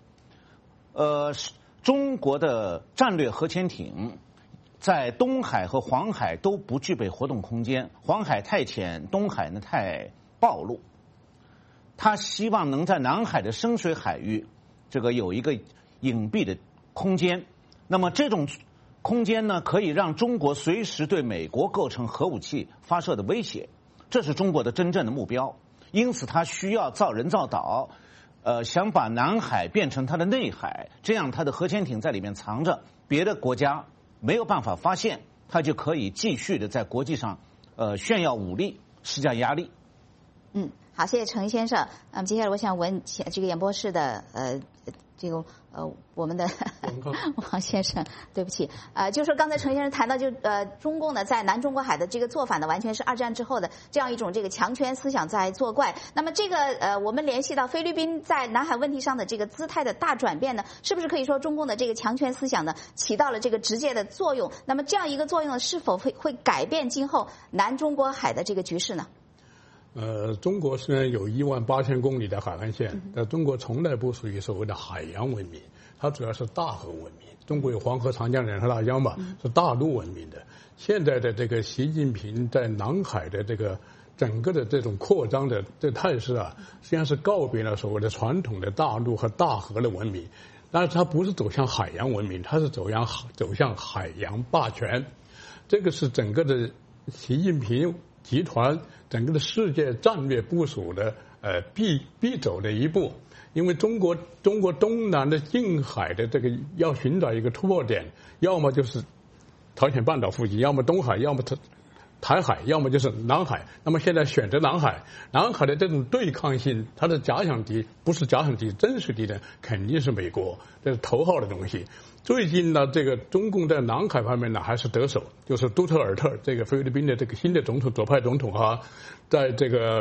中国的战略核潜艇在东海和黄海都不具备活动空间，黄海太浅，东海呢太暴露。他希望能在南海的深水海域这个有一个隐蔽的空间，那么这种空间呢，可以让中国随时对美国构成核武器发射的威胁，这是中国的真正的目标。因此，它需要造人造岛，想把南海变成它的内海，这样它的核潜艇在里面藏着，别的国家没有办法发现，它就可以继续的在国际上炫耀武力，施加压力。 好，谢谢程先生。接下来我想问这个演播室的我们的王先生，对不起，就是说刚才程先生谈到，中共呢在南中国海的这个做法呢，完全是二战之后的这样一种这个强权思想在作怪。那么这个我们联系到菲律宾在南海问题上的这个姿态的大转变呢，是不是可以说中共的这个强权思想呢起到了这个直接的作用？那么这样一个作用呢，是否会改变今后南中国海的这个局势呢？ 中国虽然有18000公里的海岸线，但中国从来不属于所谓的海洋文明，它主要是大河文明。中国有黄河、长江两条大江嘛，是大陆文明的。现在的这个习近平在南海的这个整个的这种扩张的这态势啊，实际上是告别了所谓的传统的大陆和大河的文明，但是它不是走向海洋文明，它是走向海洋霸权。这个是整个的习近平集团整个的世界战略部署的必走的一步。因为中国东南的近海的这个要寻找一个突破点，要么就是朝鲜半岛附近，要么东海，要么台海，要么就是南海。那么现在选择南海，南海的这种对抗性，它的假想敌不是假想敌，真实敌人肯定是美国，这是头号的东西。最近呢，这个中共在南海方面呢还是得手，就是杜特尔特这个菲律宾的这个新的总统，左派总统啊，在这个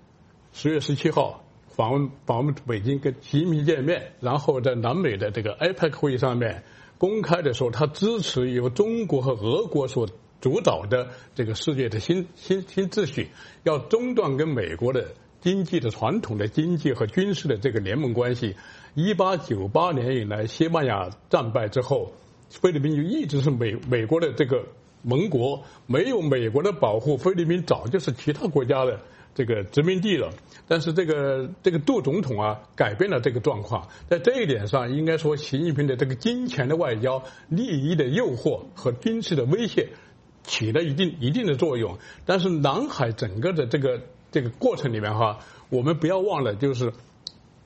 10月17号访问北京跟习近平见面，然后在南美的这个 APEC 会议上面公开的说，他支持由中国和俄国所主导的这个世界的新秩序，要中断跟美国的经济的传统的经济和军事的这个联盟关系。1898年以来，西班牙战败之后，菲律宾就一直是美国的这个盟国，没有美国的保护，菲律宾早就是其他国家的这个殖民地了。但是这个杜总统啊，改变了这个状况。在这一点上，应该说习近平的这个金钱的外交、利益的诱惑和军事的威胁起了一定的作用。但是南海整个的这个过程里面哈，我们不要忘了，就是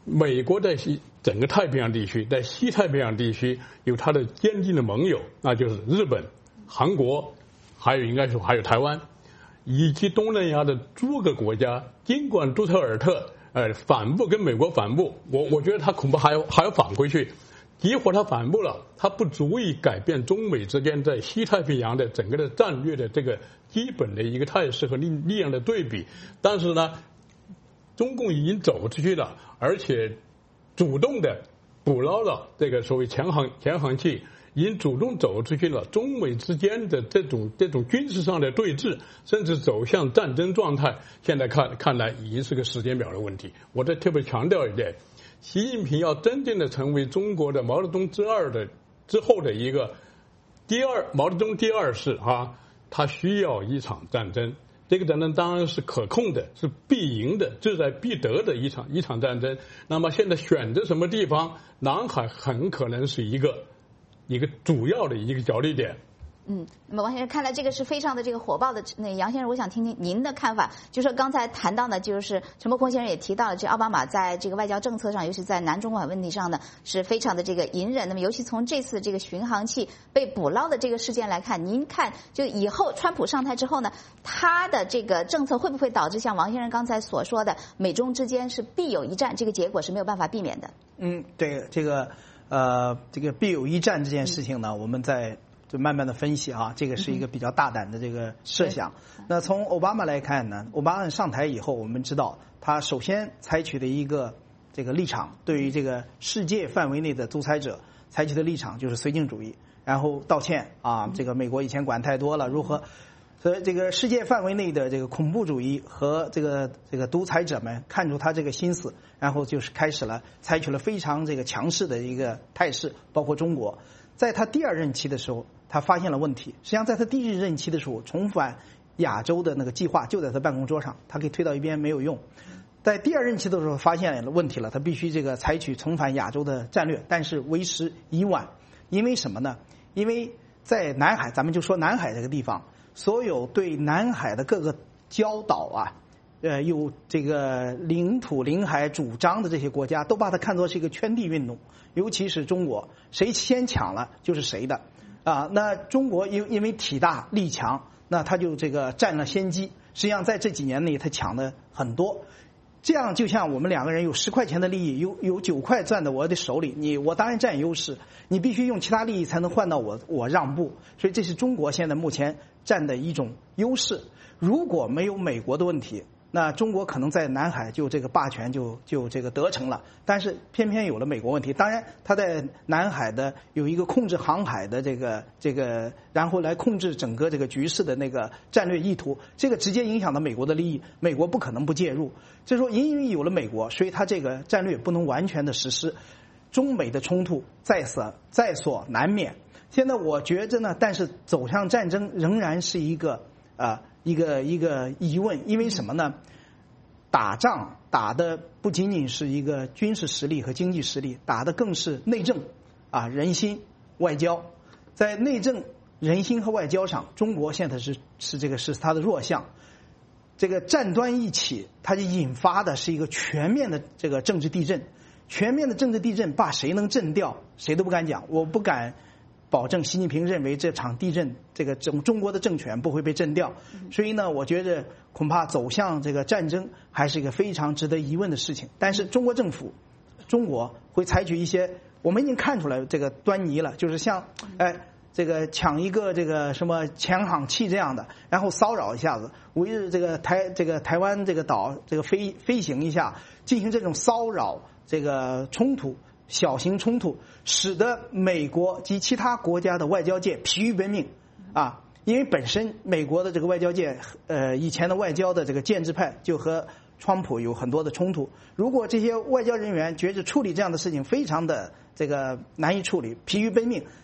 美国在整个太平洋地区，在西太平洋地区有它的坚定的盟友，那就是日本、韩国，还有台湾，以及东南亚的诸个国家。尽管杜特尔特反步跟美国反步，我觉得他恐怕还要反回去。结果他反步了，他不足以改变中美之间在西太平洋的整个的战略的这个基本的一个态势和力量的对比。但是呢，中共已经走出去了，而且主动的捕捞了这个所谓前航器，已经主动走出去了。中美之间的这种军事上的对峙，甚至走向战争状态，现在看来已经是个时间表的问题。我再特别强调一点，习近平要真正的成为中国的毛泽东之后的一个毛泽东第二世他需要一场战争。这个战争当然是可控的，是必赢的，志在必得的一场战争。那么现在选择什么地方，南海很可能是一个主要的一个着力点。 那么王先生，看来这个是非常的这个火爆的。那杨先生，我想听听您的看法。就说刚才谈到的，就是陈伯空先生也提到了，这奥巴马在这个外交政策上，尤其在南中国问题上呢，是非常的这个隐忍。那么尤其从这次这个巡航器被捕捞的这个事件来看，您看就以后川普上台之后呢，他的这个政策会不会导致像王先生刚才所说的，美中之间是必有一战，这个结果是没有办法避免的？ 对这个必有一战这件事情呢，我们就慢慢的分析这个是一个比较大胆的这个设想。那从奥巴马来看呢，奥巴马上台以后，我们知道他首先采取的一个这个立场，对于这个世界范围内的独裁者采取的立场就是绥靖主义，然后道歉这个美国以前管太多了，如何所以这个世界范围内的这个恐怖主义和这个独裁者们看出他这个心思，然后就是开始了采取了非常这个强势的一个态势，包括中国。在他第二任期的时候，他发现了问题。实际上在他第一任期的时候，重返亚洲的那个计划就在他办公桌上，他可以推到一边没有用。在第二任期的时候发现了问题了，他必须这个采取重返亚洲的战略，但是为时已晚。因为什么呢？因为在南海，咱们就说南海这个地方，所有对南海的各个礁岛有这个领土领海主张的这些国家，都把它看作是一个圈地运动，尤其是中国，谁先抢了就是谁的那中国因为体大力强，那他就这个占了先机。实际上在这几年内，他抢的很多。这样就像我们两个人有10块钱的利益，有9块攥在我的手里，我当然占优势，你必须用其他利益才能换到我让步。所以这是中国现在目前占的一种优势。如果没有美国的问题，那中国可能在南海就这个霸权就这个得逞了。但是偏偏有了美国问题，当然他在南海的有一个控制航海的这个，然后来控制整个这个局势的那个战略意图，这个直接影响到美国的利益，美国不可能不介入。就是说因为有了美国，所以他这个战略不能完全的实施。中美的冲突在所难免。现在我觉着呢，但是走向战争仍然是一个疑问。因为什么呢？打仗打的不仅仅是一个军事实力和经济实力，打的更是内政人心外交。在内政人心和外交上，中国现在是它的弱项。这个战端一起，它就引发的是一个全面的这个政治地震。全面的政治地震把谁能震掉，谁都不敢讲。我不敢保证习近平认为这场地震这个中国的政权不会被震掉。所以呢，我觉得恐怕走向这个战争还是一个非常值得疑问的事情。但是中国政府会采取一些，我们已经看出来这个端倪了，就是像这个抢一个这个什么前航器这样的，然后骚扰一下子，围着这个台湾这个岛这个飞行一下，进行这种骚扰这个冲突，小型冲突，使得美国及其他国家的外交界疲于奔命因为本身美国的这个外交界以前的外交的这个建制派就和川普有很多的冲突。如果这些外交人员觉得处理这样的事情非常的这个难以处理，疲于奔命，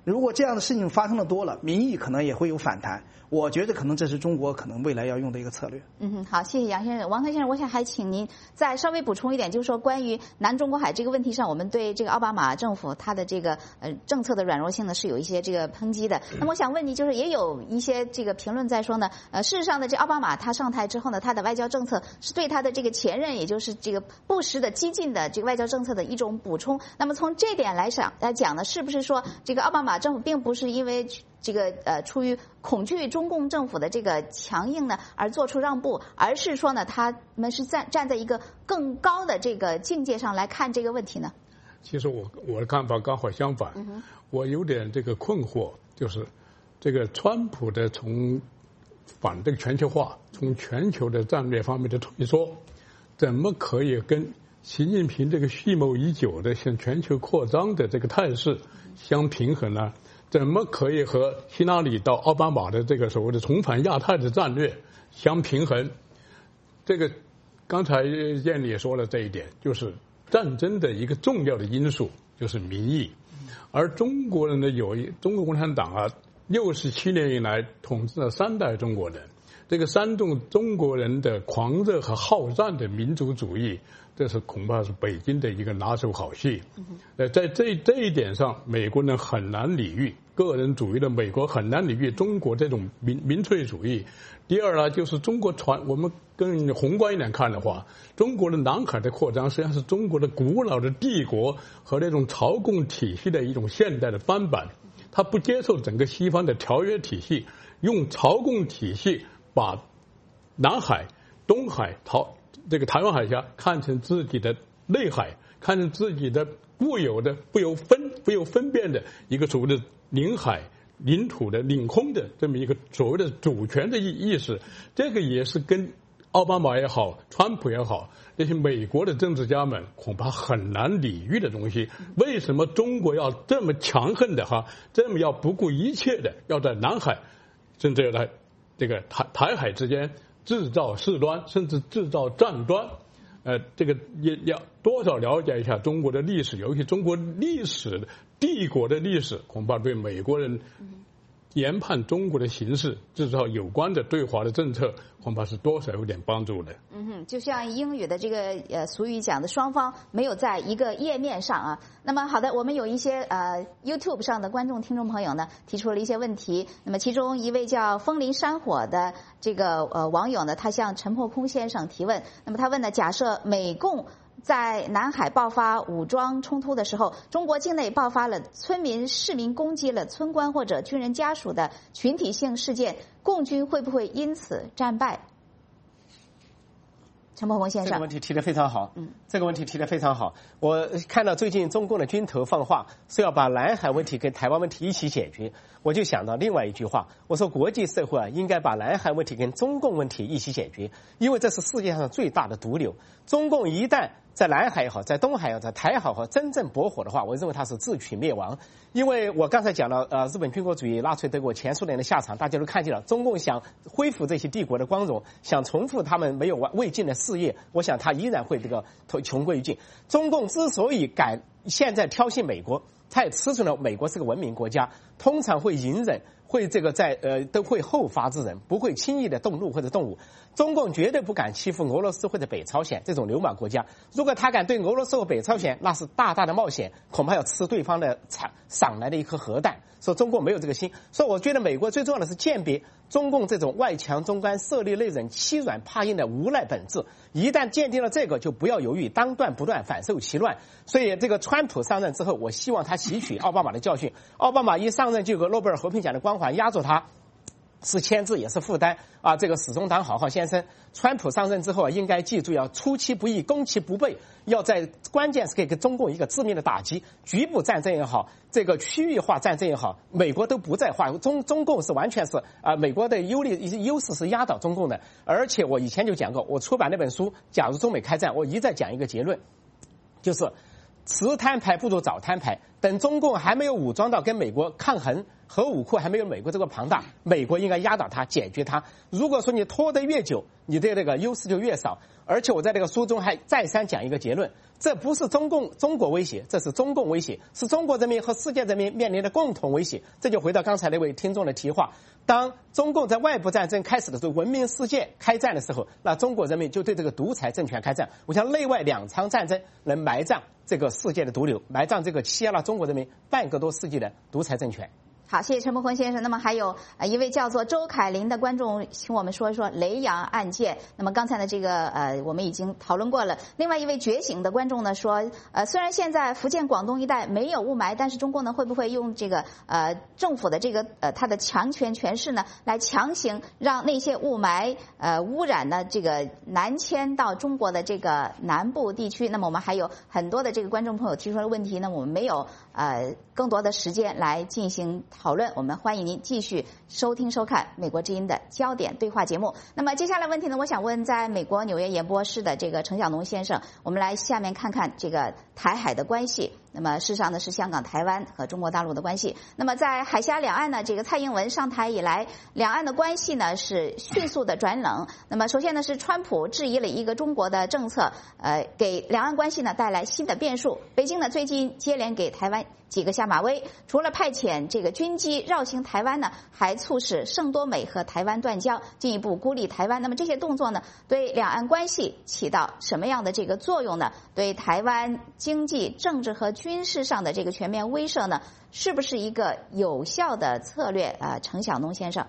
如果这样的事情发生的多了，民意可能也会有反弹。我觉得可能这是中国可能未来要用的一个策略。 好，谢谢杨先生。王腾先生，我想还请您再稍微补充一点，就是说关于南中国海这个问题上，我们对这个奥巴马政府他的这个政策的软弱性呢是有一些这个抨击的。那么我想问你，就是也有一些这个评论在说呢，事实上呢，这奥巴马他上台之后呢，他的外交政策是对他的这个前任，也就是这个布什的激进的这个外交政策的一种补充。那么从这点来讲呢，是不是说这个奥巴马政府并不是因为这个出于恐惧中共政府的这个强硬呢而做出让步，而是说呢他们是站在一个更高的这个境界上来看这个问题呢？ 其实我的看法刚好相反，我有点这个困惑，就是这个川普的从反这个全球化，从全球的战略方面的退缩，怎么可以跟习近平这个蓄谋已久的向全球扩张的这个态势相平衡呢？怎么可以和希拉里到奥巴马的这个所谓的重返亚太的战略相平衡？这个刚才燕里也说了这一点，就是战争的一个重要的因素就是民意，而中国人呢，中国共产党啊，67年以来统治了3代中国人，这个煽动中国人的狂热和好战的民族主义，这是恐怕是北京的一个拿手好戏。在这一点上，美国人很难理喻个人主义的美国，很难理喻中国这种民粹主义。第二呢，就是中国我们更宏观一点看的话，中国的南海的扩张实际上是中国的古老的帝国和那种朝贡体系的一种现代的翻版。他不接受整个西方的条约体系，用朝贡体系把南海、东海、这个台湾海峡看成自己的内海，看成自己的固有的不由分辨的一个所谓的领海、领土的领空的这么一个所谓的主权的意识。这个也是跟奥巴马也好，川普也好，那些美国的政治家们恐怕很难理喻的东西。为什么中国要这么强横的这么要不顾一切的要在南海，甚至要在这个台海之间制造事端，甚至制造战端？这个也要多少了解一下中国的历史，尤其中国历史帝国的历史，恐怕对美国人研判中国的形势，制造有关的对华的政策，恐怕是多少有点帮助的。 就像英语的这个俗语讲的，双方没有在一个页面上啊。那么好的，我们有一些YouTube 上的观众听众朋友呢提出了一些问题。那么其中一位叫风林山火的这个网友呢，他向陈破空先生提问。那么他问呢，假设美共在南海爆发武装冲突的时候，中国境内爆发了市民攻击了村官或者军人家属的群体性事件，共军会不会因此战败？陈破空先生， 这个问题提得非常好。这个问题提得非常好。我看到最近中共的军头放话，说要把南海问题跟台湾问题一起解决，我就想到另外一句话，我说国际社会应该把南海问题跟中共问题一起解决，因为这是世界上最大的毒瘤。中共一旦在南海也好，在东海也好，在台海也好，真正搏火的话，我认为它是自取灭亡。因为我刚才讲了，日本军国主义、纳粹德国、前苏联的下场，大家都看见了。中共想恢复这些帝国的光荣，想重复他们没有未尽的事业，我想他依然会这个穷归于尽。中共之所以敢现在挑衅美国，他也吃准了美国是个文明国家，通常会隐忍，会这个都会后发制人，不会轻易的动怒或者动武。中共绝对不敢欺负俄罗斯或者北朝鲜这种流氓国家。如果他敢对俄罗斯和北朝鲜，那是大大的冒险，恐怕要吃对方的赏来的一颗核弹。说中共没有这个心，所以我觉得美国最重要的是鉴别中共这种外强中干、色厉内荏、欺软怕硬的无赖本质。一旦鉴定了这个，就不要犹豫，当断不断，反受其乱。所以这个川普上任之后，我希望他吸取奥巴马的教训。奥巴马一上任就有个诺贝尔和平奖的光环压着他，是牵制也是负担啊！这个始终党好先生，川普上任之后应该记住，要出其不意，攻其不备，要在关键时刻给中共一个致命的打击。局部战争也好，这个区域化战争也好，美国都不在话，中共是完全是美国的优势是压倒中共的。而且我以前就讲过，我出版那本书《假如中美开战》，我一再讲一个结论，就是迟摊牌不如早摊牌。 等中共还没有武装到跟美国抗衡，核武库还没有美国这个庞大，美国应该压倒它，解决它。如果说你拖得越久，你的这个优势就越少。而且我在这个书中还再三讲一个结论，这不是中国威胁，这是中共威胁，是中国人民和世界人民面临的共同威胁。这就回到刚才那位听众的提话，当中共在外部战争开始的时候，文明世界开战的时候，那中国人民就对这个独裁政权开战。我想内外两场战争能埋葬这个世界的毒瘤，埋葬这个欺压了中国人民半个多世纪的独裁政权。 好，谢谢陈伯坤先生。那么还有一位叫做周凯林的观众，请我们说一说雷洋案件。那么刚才的这个我们已经讨论过了。另外一位觉醒的观众呢说，虽然现在福建、广东一带没有雾霾，但是中共呢会不会用这个政府的这个它的强权势呢，来强行让那些雾霾污染呢这个南迁到中国的这个南部地区？那么我们还有很多的这个观众朋友提出了问题呢，我们没有更多的时间来进行讨论，我们欢迎您继续收听收看美国之音的焦点对话节目。那么接下来问题呢，我想问在美国纽约演播室的这个程晓农先生，我们来下面看看这个台海的关系。那么事实上呢是香港、台湾和中国大陆的关系。那么在海峡两岸呢，这个蔡英文上台以来，两岸的关系呢是迅速的转冷。那么首先呢是川普质疑了一个中国的政策，给两岸关系呢带来新的变数。北京呢最近接连给台湾几个下马威，除了派遣这个军机绕行台湾呢，还促使圣多美和台湾断交，进一步孤立台湾。那么这些动作呢，对两岸关系起到什么样的这个作用呢？对台湾经济、政治和军事上的这个全面威慑呢，是不是一个有效的策略？程晓农先生。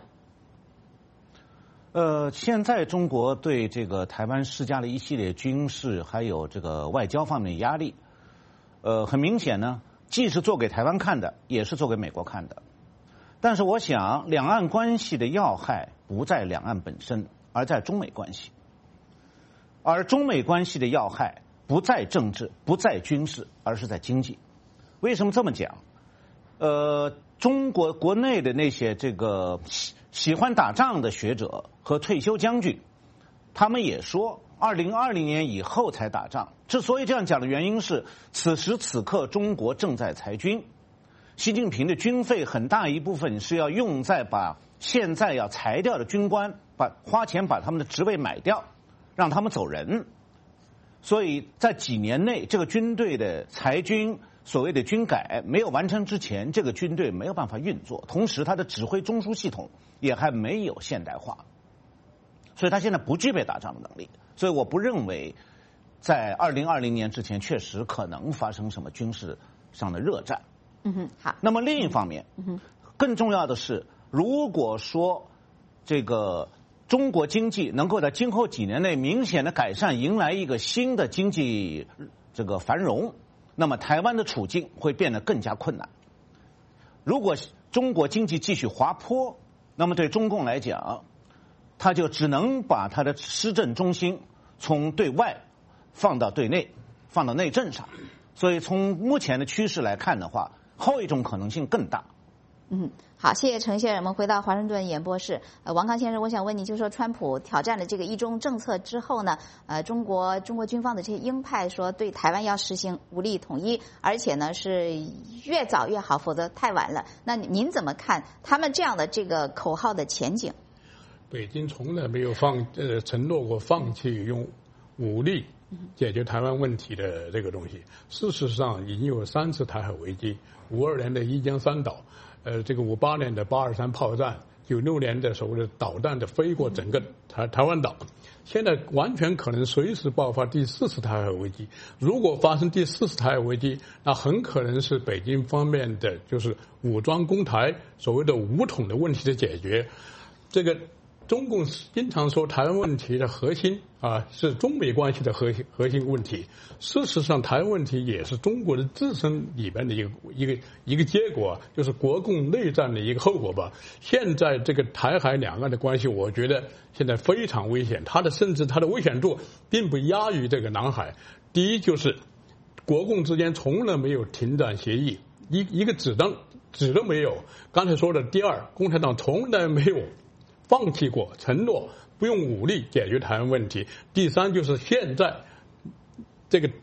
现在中国对这个台湾施加了一系列军事还有这个外交方面的压力。很明显呢，既是做给台湾看的，也是做给美国看的。但是我想，两岸关系的要害不在两岸本身，而在中美关系。而中美关系的要害不在政治，不在军事，而是在经济。为什么这么讲？中国国内的那些这个喜欢打仗的学者和退休将军，他们也说，2020年以后才打仗。之所以这样讲的原因是，此时此刻中国正在裁军，习近平的军费很大一部分是要用在把现在要裁掉的军官，花钱把他们的职位买掉，让他们走人。所以在几年内，这个军队的裁军，所谓的军改没有完成之前，这个军队没有办法运作，同时它的指挥中枢系统也还没有现代化，所以他现在不具备打仗的能力。所以我不认为在2020年之前确实可能发生什么军事上的热战。 好。 那么另一方面，更重要的是，如果说这个中国经济能够在今后几年内明显的改善，迎来一个新的经济这个繁荣，那么台湾的处境会变得更加困难。如果中国经济继续滑坡，那么对中共来讲，他就只能把他的施政中心从对外放到对内，放到内政上。所以从目前的趋势来看的话，后一种可能性更大。 好，谢谢程先生。我们回到华盛顿演播室，王康先生，我想问你，就是说川普挑战了这个一中政策之后呢，中国军方的这些鹰派说对台湾要实行武力统一，而且呢是越早越好，否则太晚了。那您怎么看他们这样的这个口号的前景？ 北京从来没有承诺过放弃用武力解决台湾问题的这个东西。事实上，已经有3次台海危机：52年的一江山岛，这个58年的823炮战，96年的所谓的导弹的飞过整个台湾岛。现在完全可能随时爆发第4次台海危机。如果发生第4次台海危机，那很可能是北京方面的就是武装攻台，所谓的武统的问题的解决。这个中共经常说台湾问题的核心是中美关系的核心问题。事实上，台湾问题也是中国的自身里边的一个结果，就是国共内战的一个后果吧。现在这个台海两岸的关系，我觉得现在非常危险，甚至它的危险度并不亚于这个南海。第一就是国共之间从来没有停战协议，一个纸都没有。刚才说的第二，共产党从来没有放弃过承诺不用武力解决台湾问题。第三就是现在这个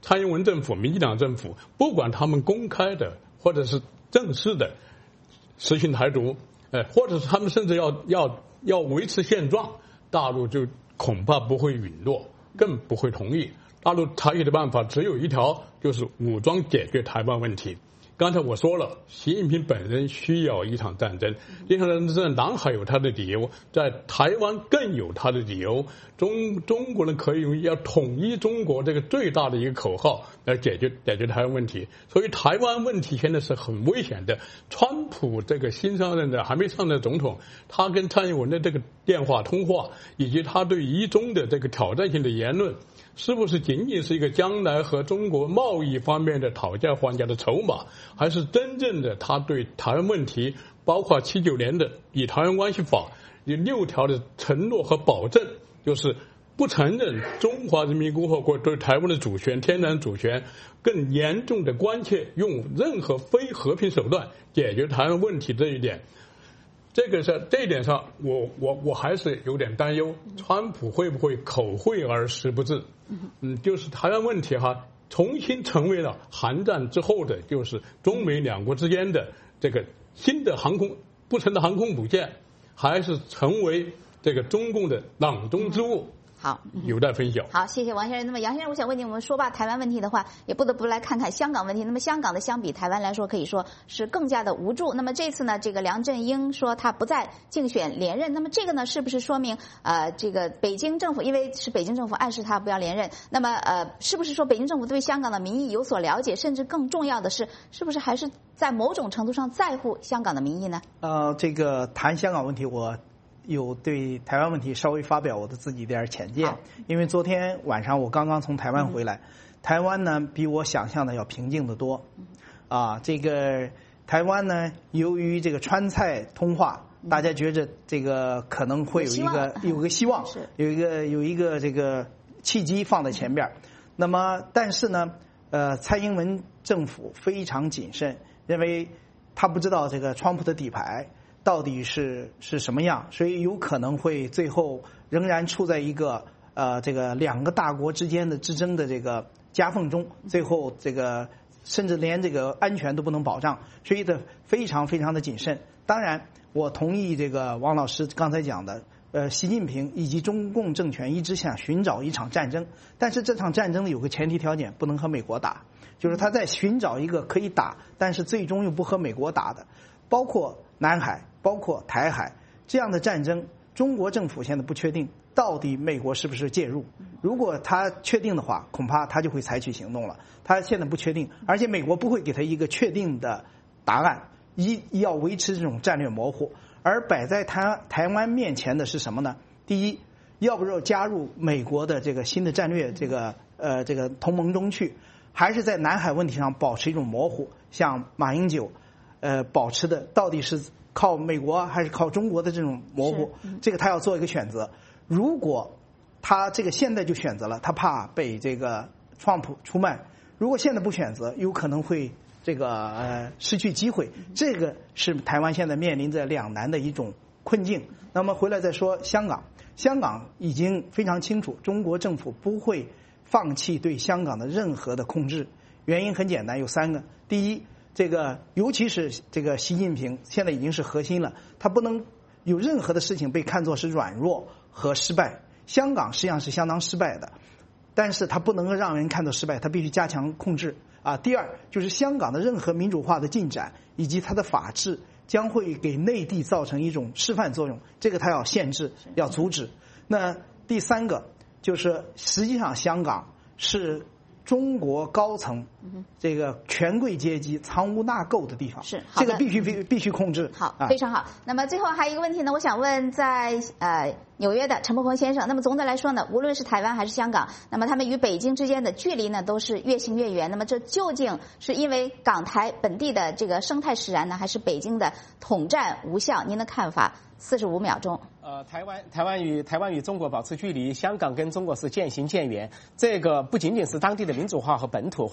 蔡英文政府、民进党政府，不管他们公开的或者是正式的实行台独，或者是他们甚至要维持现状，大陆就恐怕不会允诺，更不会同意。大陆采取的办法只有一条，就是武装解决台湾问题。刚才我说了，习近平本人需要一场战争，这场战争南海有他的理由，在台湾更有他的理由。中国人可以用要统一中国这个最大的一个口号来解决台湾问题。所以台湾问题现在是很危险的。川普这个新上任的还没上任总统，他跟蔡英文的这个电话通话，以及他对一中的这个挑战性的言论，是不是仅仅是一个将来和中国贸易方面的讨价还价的筹码，还是真正的他对台湾问题，包括79年的以台湾关系法有6条的承诺和保证，就是不承认中华人民共和国对台湾的主权、天然主权，更严重的关切用任何非和平手段解决台湾问题这一点。这一点上，我还是有点担忧，川普会不会口惠而实不至？就是台湾问题重新成为了韩战之后的，就是中美两国之间的这个新的不成的航空母舰，还是成为这个中共的囊中之物。 好， 有待分晓。 好，谢谢王先生。那么杨先生，我想问你，我们说吧台湾问题的话，也不得不来看看香港问题。那么香港的相比台湾来说，可以说是更加的无助。那么这次呢，这个梁振英说他不再竞选连任，那么这个呢，是不是说明这个北京政府，因为是北京政府暗示他不要连任，那么是不是说北京政府对香港的民意有所了解，甚至更重要的是，是不是还是在某种程度上在乎香港的民意呢？ 这个谈香港问题，我有对台湾问题稍微发表我的自己一点浅见，因为昨天晚上我刚刚从台湾回来，台湾呢比我想象的要平静得多，这个台湾呢由于这个川菜通话，大家觉着这个可能会有个希望，有一个这个契机放在前边，那么但是呢蔡英文政府非常谨慎，认为他不知道这个川普的底牌到底是什么样，所以有可能会最后仍然处在一个这个两个大国之间的之争的这个夹缝中，最后这个甚至连这个安全都不能保障，所以的非常非常的谨慎。当然，我同意这个王老师刚才讲的，习近平以及中共政权一直想寻找一场战争，但是这场战争有个前提条件，不能和美国打，就是他在寻找一个可以打，但是最终又不和美国打的，包括南海，包括台海这样的战争，中国政府现在不确定到底美国是不是介入。如果他确定的话，恐怕他就会采取行动了。他现在不确定，而且美国不会给他一个确定的答案，要维持这种战略模糊。而摆在台湾面前的是什么呢？第一，要不要加入美国的这个新的战略这个同盟中去，还是在南海问题上保持一种模糊，像马英九保持的到底是靠美国还是靠中国的这种模糊，这个他要做一个选择。如果他这个现在就选择了，他怕被这个川普出卖，如果现在不选择，有可能会这个失去机会，这个是台湾现在面临着两难的一种困境。那么回来再说香港，香港已经非常清楚，中国政府不会放弃对香港的任何的控制，原因很简单，有3个。第一，这个尤其是这个习近平现在已经是核心了，他不能有任何的事情被看作是软弱和失败。香港实际上是相当失败的，但是他不能够让人看作失败，他必须加强控制第二，就是香港的任何民主化的进展以及它的法治将会给内地造成一种示范作用，这个他要限制，要阻止。那第3个就是实际上香港是中国高层这个权贵阶级藏污纳垢的地方， 是这个必须控制。 好，非常好。那么最后还有一个问题呢，我想问在纽约的陈伯宏先生，那么总的来说呢，无论是台湾还是香港，那么他们与北京之间的距离呢都是越行越远，那么这究竟是因为港台本地的这个生态使然呢，还是北京的统战无效？您的看法？45秒钟。 台湾与中国保持距离，香港跟中国是渐行渐远。这个不仅仅是当地的民主化和本土化，还有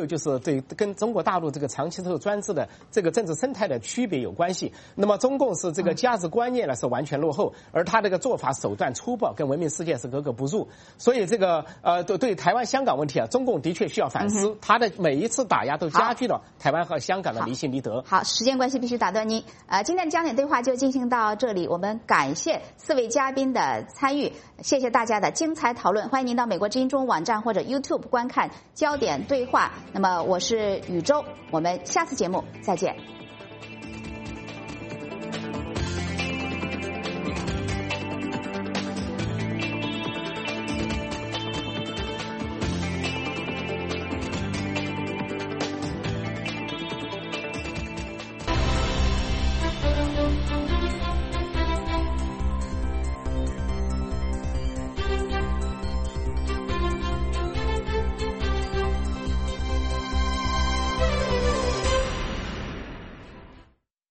就是对跟中国大陆这个长期受专制的这个政治生态的区别有关系。那么中共是这个价值观念呢是完全落后，而他这个做法手段粗暴，跟文明世界是格格不入。所以这个对台湾香港问题啊，中共的确需要反思，他的每一次打压都加剧了台湾和香港的离心离德。 好，时间关系必须打断您。今天的焦点对话就进行到这里，我们感谢4位嘉宾的参与，谢谢大家的精彩讨论。欢迎您到美国之音中网站或者 YouTube 观看焦点对话。那么我是宇宙，我们下次节目再见。